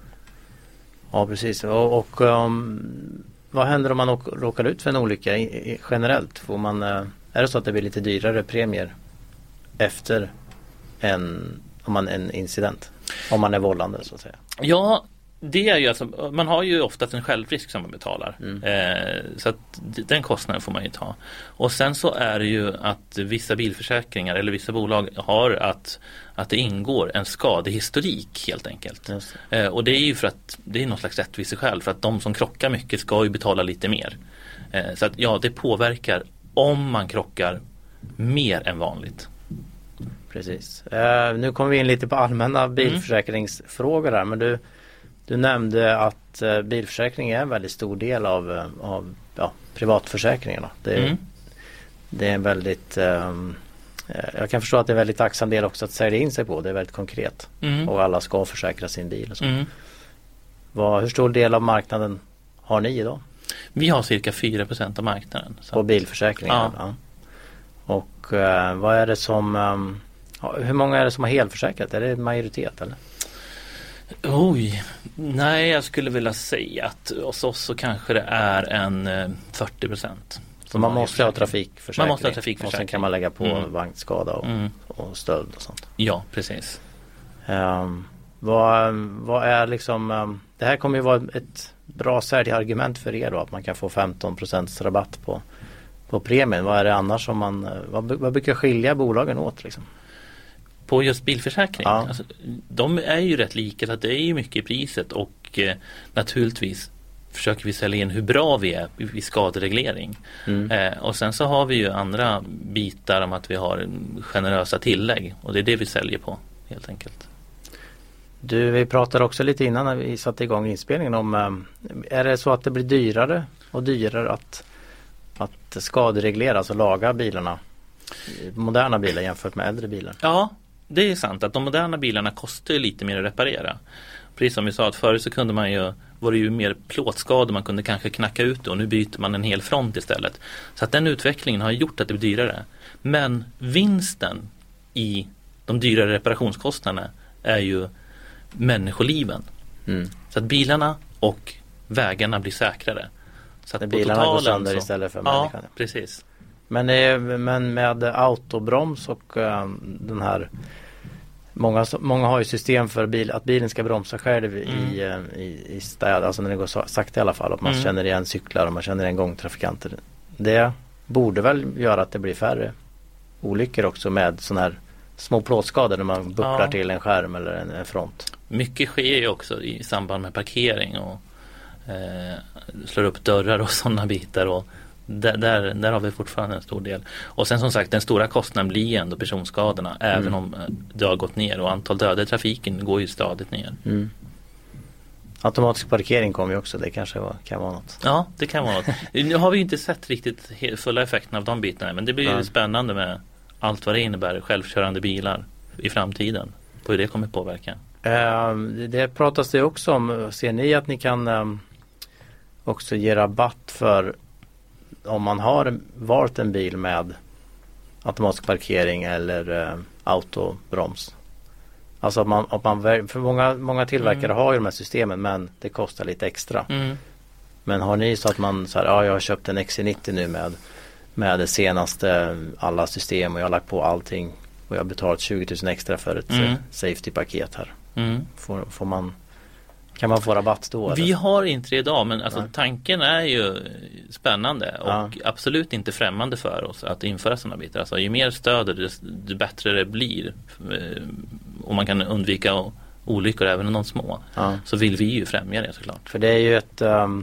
Ja, precis. Och, och um, vad händer om man åker, råkar ut för en olycka i, i, generellt? Får man, uh, är det så att det blir lite dyrare premier efter en, om man, en incident? Om man är vållande så att säga. Ja, det är ju alltså, man har ju oftast en självrisk som man betalar. Mm. Eh, så att den kostnaden får man ju ta. Och sen så är det ju att vissa bilförsäkringar eller vissa bolag har att, att det ingår en skadehistorik helt enkelt. Eh, och det är ju för att det är någon slags rättviseskäl, för att de som krockar mycket ska ju betala lite mer. Eh, så att ja, det påverkar om man krockar mer än vanligt. Precis. Eh, nu kommer vi in lite på allmänna bilförsäkringsfrågor här, men du Du nämnde att eh, bilförsäkring är en väldigt stor del av, av ja, privatförsäkringarna. Det är, mm. det är en väldigt eh, jag kan förstå att det är en väldigt tacksam del också att sälja in sig på. Det är väldigt konkret. Mm. Och alla ska försäkra sin bil och så. Mm. Vad, hur stor del av marknaden har ni idag? Vi har cirka fyra procent av marknaden. Så. På bilförsäkringar? Ja. Ja. Och eh, vad är det som eh, hur många är det som har helförsäkrat? Är det en majoritet eller? Oj, nej jag skulle vilja säga att hos oss så kanske det är en fyrtio procent. Så man måste ha trafikförsäkring. Man måste ha trafikförsäkring. Och sen kan man lägga på mm. vagnskada och, mm. och stöld och sånt. Ja, precis. Um, vad, vad är liksom, um, det här kommer ju vara ett bra säljargument för er då, att man kan få femton procent rabatt på, på premien. Vad är det annars som man, vad, vad brukar skilja bolagen åt liksom? På just bilförsäkring, ja. Alltså, de är ju rätt lika, så att det är ju mycket i priset, och eh, naturligtvis försöker vi sälja in hur bra vi är vid skadereglering. Mm. Eh, och sen så har vi ju andra bitar om att vi har generösa tillägg, och det är det vi säljer på helt enkelt. Du, vi pratade också lite innan när vi satte igång inspelningen om, är det så att det blir dyrare och dyrare att, att skadereglera, alltså laga bilarna, moderna bilar jämfört med äldre bilar? Ja, det är sant att de moderna bilarna kostar ju lite mer att reparera. Precis som vi sa, att förut så kunde man ju, var det ju mer plåtskador, man kunde kanske knacka ut det, och nu byter man en hel front istället. Så att den utvecklingen har gjort att det blir dyrare. Men vinsten i de dyrare reparationskostnaderna är ju människoliven. Mm. Så att bilarna och vägarna blir säkrare. Så att på bilarna går sönder så... istället för människan. Ja, precis. Men, men med autobroms och um, den här många, många har ju system för bil, att bilen ska bromsa själv mm. i, i, i städ, alltså när det går sakta i alla fall, att man mm. känner igen cyklar och man känner igen gångtrafikanter. Det borde väl göra att det blir färre olyckor också med sådana här små plåtskador när man bucklar ja. till en skärm eller en, en front. Mycket sker ju också i samband med parkering och eh, slår upp dörrar och sådana bitar, och där, där, där har vi fortfarande en stor del. Och sen som sagt, den stora kostnaden blir ändå personskadorna, mm. även om det har gått ner, och antal döda i trafiken går ju stadigt ner. Mm. Automatisk parkering kommer ju också, det kanske var, kan vara något. Ja, det kan vara något. Nu har vi ju inte sett riktigt fulla effekten av de bitarna, men det blir ju ja. spännande med allt vad det innebär, självkörande bilar i framtiden, på hur det kommer påverka. Eh, det pratas det också om. Ser ni att ni kan eh, också ge rabatt för om man har valt en bil med automatisk parkering eller eh, autobroms? Alltså att man, att man, för många, många tillverkare mm. har ju de här systemen, men det kostar lite extra. Mm. Men har ni så att man så här, ja, jag har köpt en X C nittio nu med med det senaste alla system och jag har lagt på allting och jag har betalat tjugo tusen extra för ett mm. safety-paket här. Mm. Får, får man, kan man få rabatt då? Vi eller? har inte det idag, men alltså, tanken är ju spännande och ja. absolut inte främmande för oss att införa sådana bitar. Alltså, ju mer stöd desto bättre det blir, och man kan undvika olyckor även om de små, ja. så vill vi ju främja det såklart. För det är ju ett um,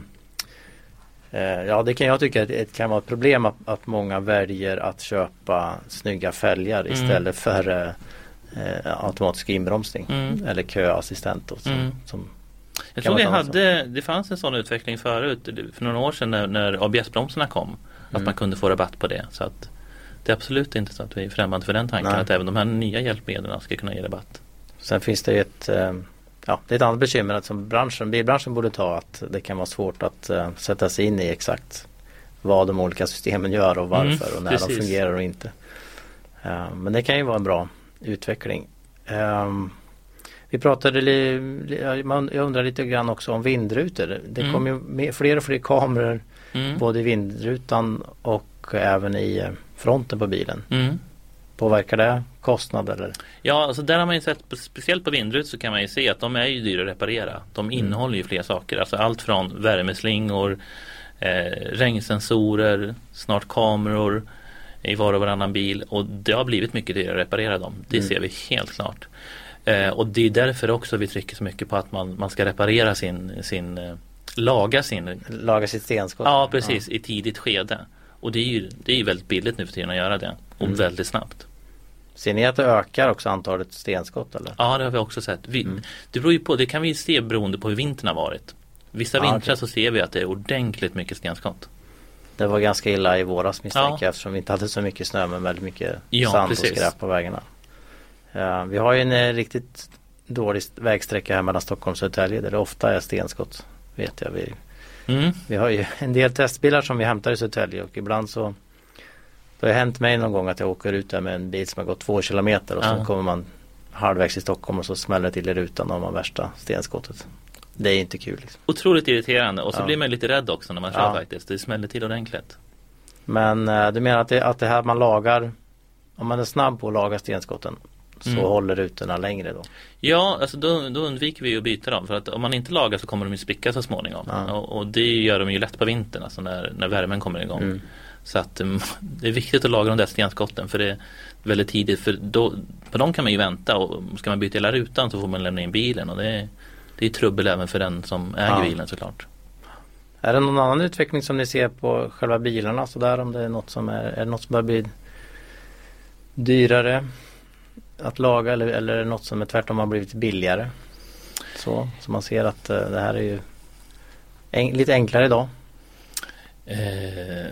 ja, det kan jag tycka att det kan vara ett problem att, att många väljer att köpa snygga fälgar mm. istället för eh, automatisk inbromsning mm. eller köassistent då, som, mm. som jag tror vi hade, det fanns en sån utveckling förut för några år sedan när, när A B S-bromsarna kom, mm. att man kunde få rabatt på det, så att det är absolut inte så att vi är främmande för den tanken. Nej. Att även de här nya hjälpmedlen ska kunna ge rabatt. Sen finns det ju ett eh, ja, det är ett annat bekymmer att som branschen, bilbranschen borde ta, att det kan vara svårt att uh, sätta sig in i exakt vad de olika systemen gör och varför mm, och när precis. de fungerar och inte. Uh, men det kan ju vara en bra utveckling. Um, vi pratade, li, li, man, jag undrar lite grann också om vindrutor. Det mm. kommer ju med, fler och fler kameror mm. både i vindrutan och även i uh, fronten på bilen. Mm. Påverkar det kostnad eller? Ja, alltså där har man ju sett, speciellt på vindrut så kan man ju se att de är ju dyra att reparera. De innehåller mm. ju fler saker, alltså allt från värmeslingor, eh, regnsensorer, snart kameror i var och varannan bil, och det har blivit mycket dyrare att reparera dem. Det mm. ser vi helt klart. Eh, och det är därför också vi trycker så mycket på att man, man ska reparera sin, sin eh, laga sin laga sitt stenskott. Ja, precis, ja. i tidigt skede. Och det är ju det är ju väldigt billigt nu för tiden att göra det. Och mm. väldigt snabbt. Ser ni att det ökar också antalet stenskott eller? Ja, det har vi också sett. Vi, mm. Det beror ju på, det kan vi se beroende på hur vintern har varit. Vissa ah, vintrar okay. så ser vi att det är ordentligt mycket stenskott. Det var ganska illa i våras misstänker ja. eftersom vi inte hade så mycket snö men väldigt mycket ja, sand precis. och skräp på vägarna. Uh, vi har ju en uh, riktigt dålig vägsträcka här mellan Stockholm och Södertälje där det ofta är stenskott, vet jag. Vi, mm. vi har ju en del testbilar som vi hämtar i Södertälje och ibland så det har hänt mig någon gång att jag åker ut där med en bil som har gått två kilometer och ja. så kommer man halvvägs i Stockholm och så smäller det till i rutan och man värsta stenskottet. Det är inte kul. Liksom. Otroligt irriterande och så ja. blir man lite rädd också när man kör ja. faktiskt. Det smäller till ordentligt. Men äh, du menar att det, att det här man lagar, om man är snabb på att laga stenskotten så mm. håller rutorna längre då? Ja, alltså då, då undviker vi att byta dem. För att om man inte lagar så kommer de ju spricka så småningom. Ja. Och, och det gör de ju lätt på vintern, alltså när, när värmen kommer igång. Mm. Så att um, det är viktigt att laga de där stenskotten för det är väldigt tidigt. För då, på dem kan man ju vänta och ska man byta hela rutan så får man lämna in bilen. Och det är, det är trubbel även för den som äger ja. bilen såklart. Är det någon annan utveckling som ni ser på själva bilarna? Så där, om det är något som är, är det något som börjar bli dyrare att laga eller, eller är det något som är tvärtom har blivit billigare? Så, så man ser att uh, det här är ju en, lite enklare idag. Eh,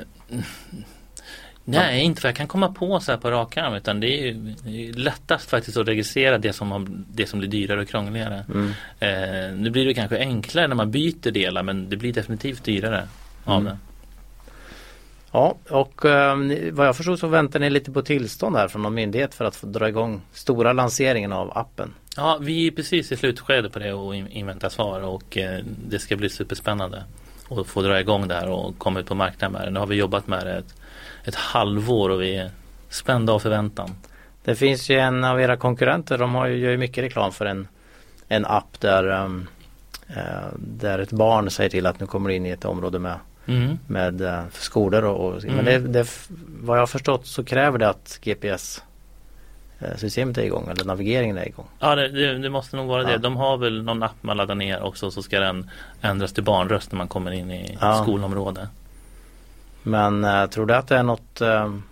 nej, inte för jag kan komma på så här på rak arm, utan det är ju det är lättast faktiskt att registrera det som, har, det som blir dyrare och krångligare. Mm. Eh, nu blir det kanske enklare när man byter delar, men det blir definitivt dyrare av mm. det. Ja, och eh, vad jag förstår så väntar ni lite på tillstånd här från någon myndighet för att få dra igång stora lanseringen av appen. Ja, vi är precis i slutskedet på det och inväntar svar och eh, det ska bli superspännande att få dra igång det här och komma ut på marknaden med det. Nu har vi jobbat med det ett, ett halvår och vi är spända av förväntan. Det finns ju en av era konkurrenter, de har ju, gör ju mycket reklam för en, en app där, um, uh, där ett barn säger till att nu kommer du in i ett område med, mm. med uh, skolor och, och mm. men det, det, vad jag har förstått så kräver det att G P S-systemet är igång eller navigeringen är igång. Ja, det, det, det måste nog vara ja. det. De har väl någon app man laddar ner också så ska den ändras till barnröst när man kommer in i ja. skolområdet. Men uh, tror du att det är något um,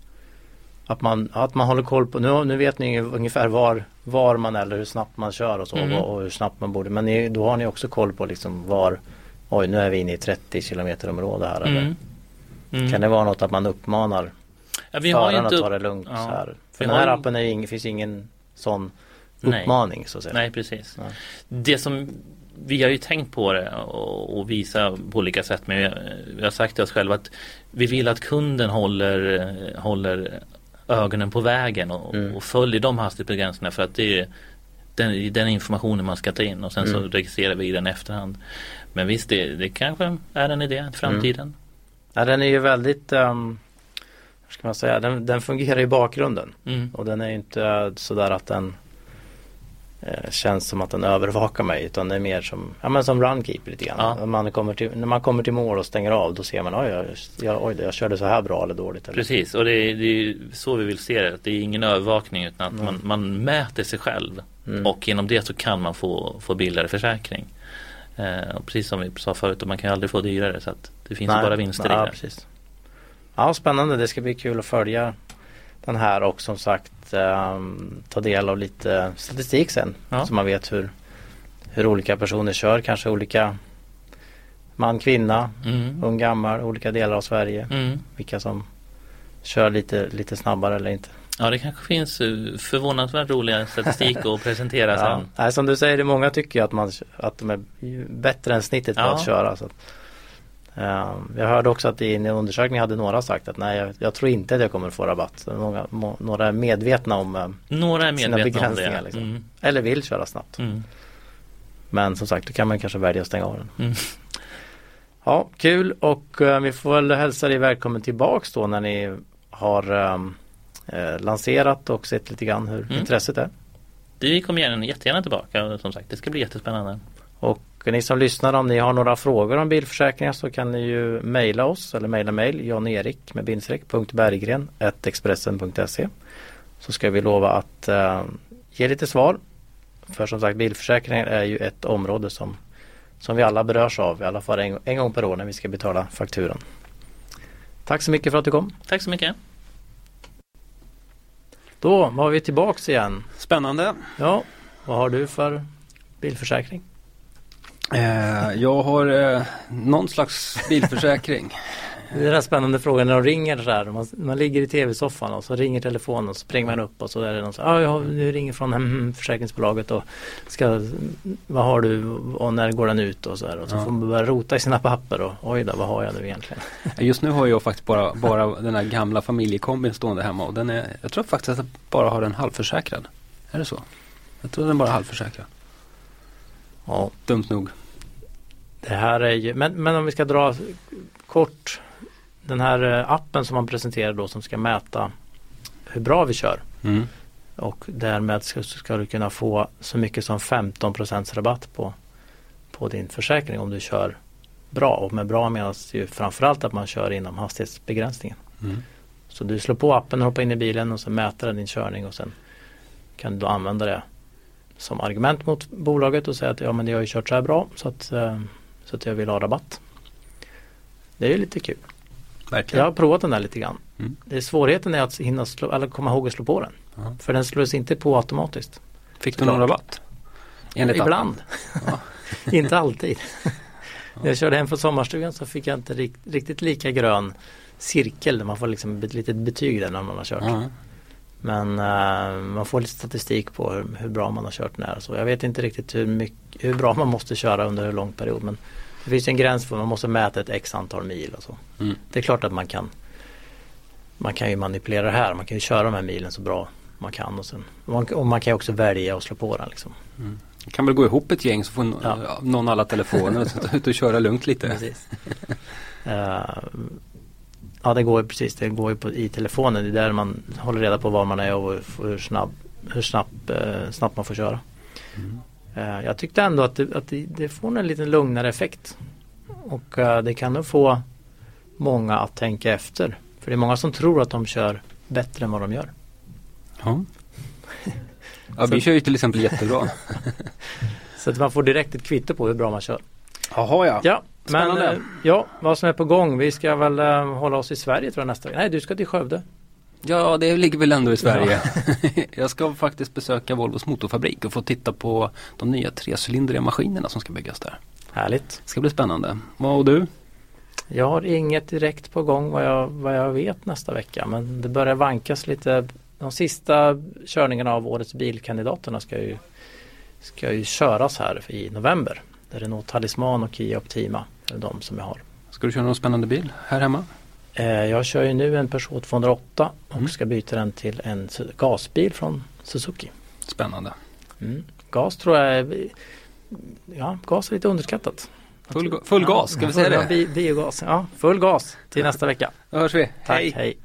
Att man, att man håller koll på, nu, nu vet ni ungefär var, var man eller hur snabbt man kör och så mm. och, och hur snabbt man borde, men ni, då har ni också koll på liksom var, oj nu är vi inne i trettio kilometer område här eller? Mm. Mm. Kan det vara något att man uppmanar ja, vi har förarna inte att ta det lugnt ja. så här? För den här ju... appen är ing, finns ingen sån uppmaning Nej. så att säga. Nej, precis. Ja. Det som vi har ju tänkt på det och, och visa på olika sätt, men vi, vi har sagt till oss själva att vi vill att kunden håller, håller ögonen på vägen och, mm. och följer de hastighetsbegränsningarna för att det är den, den informationen man ska ta in och sen mm. så registrerar vi den efterhand. Men visst, det, det kanske är en idé i framtiden. Mm. Ja, den är ju väldigt um, hur ska man säga, den, den fungerar i bakgrunden mm. och den är ju inte sådär att den eh, känns som att den övervakar mig, utan det är mer som, ja, men som Runkeeper lite grann. Ja. Man kommer till, när man kommer till mål och stänger av, då ser man oj, jag, jag, oj, jag körde så här bra eller dåligt. Eller? Precis, och det är, det är så vi vill se det. Det är ingen övervakning utan att mm. man, man mäter sig själv mm. och genom det så kan man få, få billigare försäkring. Eh, och precis som vi sa förut, och man kan aldrig få dyrare så att det finns nej, bara vinster nej, i ja, det. Precis. Ja, spännande. Det ska bli kul att följa den här och som sagt um, ta del av lite statistik sen ja. så man vet hur, hur olika personer kör, kanske olika man, kvinna, mm. ung, gammal, olika delar av Sverige, mm. vilka som kör lite, lite snabbare eller inte. Ja, det kanske finns förvånansvärt roliga statistik att presentera ja. sen. Nej, som du säger, det är många tycker att, man, att de är bättre än snittet på ja. att köra. Så att, uh, jag hörde också att i en undersökning hade några sagt att nej, jag, jag tror inte att jag kommer få rabatt. Många, må, några är medvetna om uh, några är medvetna sina begränsningar. Om det. Liksom. Mm. Eller vill köra snabbt. Mm. Men som sagt, då kan man kanske välja att stänga av den. Mm. Ja, kul och uh, vi får väl hälsa dig välkommen tillbaks då när ni har um, eh, lanserat och sett lite grann hur mm. intresset är. Vi kommer gärna, jättegärna tillbaka som sagt, det ska bli jättespännande. Och ni som lyssnar, om ni har några frågor om bilförsäkringar så kan ni ju mejla oss eller mejla mejl jan-erik med bindstreck punkt berggren at expressen punkt se, så ska vi lova att uh, ge lite svar. För som sagt, bilförsäkringar är ju ett område som, som vi alla berörs av, i alla fall en, en gång per år när vi ska betala fakturan. Tack så mycket för att du kom. Tack så mycket. Då var vi tillbaks igen. Spännande. Ja, vad har du för bilförsäkring? Eh, jag har eh, någon slags bilförsäkring. Det är den spännande frågan när de ringer så här. Man, man ligger i tv-soffan och så ringer telefonen och så springer man upp och så är det någon så här, ah, jag nu ringer från hem, försäkringsbolaget och ska, vad har du och när går den ut och så här. Och så ja. får man börja rota i sina papper och oj då, vad har jag nu egentligen? Just nu har jag faktiskt bara, bara den här gamla familjekombin stående hemma och den är, jag tror faktiskt att jag bara har den halvförsäkrad. Är det så? Jag tror den bara är halvförsäkrad. Ja, dumt nog. Det här är ju, men, men om vi ska dra kort, den här appen som man presenterar då som ska mäta hur bra vi kör. Mm. Och därmed ska, ska du kunna få så mycket som femton procent rabatt på, på din försäkring om du kör bra. Och med bra menas ju framförallt att man kör inom hastighetsbegränsningen. Mm. Så du slår på appen och hoppar in i bilen och så mäter den din körning och sen kan du då använda det som argument mot bolaget och säga att ja, men jag har ju kört så här bra så att, så att jag vill ha rabatt. Det är ju lite kul. Verkligen. Jag har provat den där lite grann. Mm. Det är svårigheten är att hinna slå, eller komma ihåg att slå på den. Uh-huh. För den slås inte på automatiskt. Fick du någon rabatt? Enligt Ibland. Ja. Inte alltid. När jag körde hem från sommarstugan så fick jag inte rikt, riktigt lika grön cirkel där man får liksom ett litet betyg där när man har kört. Uh-huh. Men uh, man får lite statistik på hur, hur bra man har kört när. Så jag vet inte riktigt hur, mycket, hur bra man måste köra under en lång period. Men Det finns en gräns för man måste mäta ett x antal mil och så. Mm. Det är klart att man kan man kan ju manipulera det här. Man kan ju köra de här milen så bra man kan och, sen, och man kan ju också välja att slå på den liksom. Mm. Kan väl gå ihop ett gäng så får ja. någon alla telefoner och ta ut och köra lugnt lite. Precis. uh, ja, det går ju precis. Det går ju på, i telefonen. Det är där man håller reda på var man är och hur, snabb, hur snabbt, uh, snabbt man får köra. Mm. Uh, jag tyckte ändå att, det, att det, det får en lite lugnare effekt. Och uh, det kan nog få många att tänka efter. För det är många som tror att de kör bättre än vad de gör. Ja. Ja, vi kör ju till exempel jättebra. Så att man får direkt ett kvitto på hur bra man kör. Jaha, ja. Ja, men äh, ja, vad som är på gång. Vi ska väl äh, hålla oss i Sverige tror jag nästa vecka. Nej, du ska till Skövde. Ja, det ligger väl ändå i Sverige. Ja. Jag ska faktiskt besöka Volvos motorfabrik och få titta på de nya trecylindriga maskinerna som ska byggas där. Härligt. Det ska bli spännande. Vad och du? Jag har inget direkt på gång vad jag, vad jag vet nästa vecka. Men det börjar vankas lite. De sista körningarna av årets bilkandidaterna ska ju, ska ju köras här i november. Det är nog Talisman och Kia Optima. Det är de som jag har. Ska du köra någon spännande bil här hemma? Eh, jag kör ju nu en Peugeot tvåhundraåtta och mm. ska byta den till en gasbil från Suzuki. Spännande. Mm. Gas tror jag är, ja, gas är lite underskattat. Full, full gas, ska vi säga det? Bi, biogas, ja. Full gas till nästa vecka. Då hörs vi. Tack, hej. hej.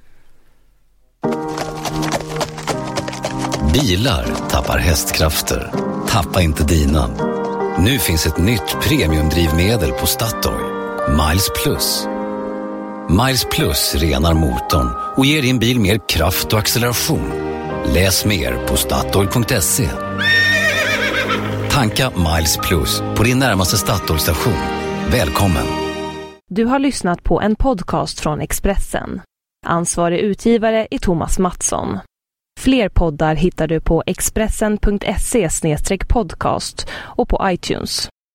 Bilar tappar hästkrafter. Tappa inte dina. Nu finns ett nytt premiumdrivmedel på Statoil. Miles Plus. Miles Plus renar motorn och ger din bil mer kraft och acceleration. Läs mer på statoil punkt se. Tanka Miles Plus på din närmaste Statoil-station. Välkommen! Du har lyssnat på en podcast från Expressen. Ansvarig utgivare är Thomas Mattsson. Fler poddar hittar du på expressen punkt se slash podcast och på iTunes.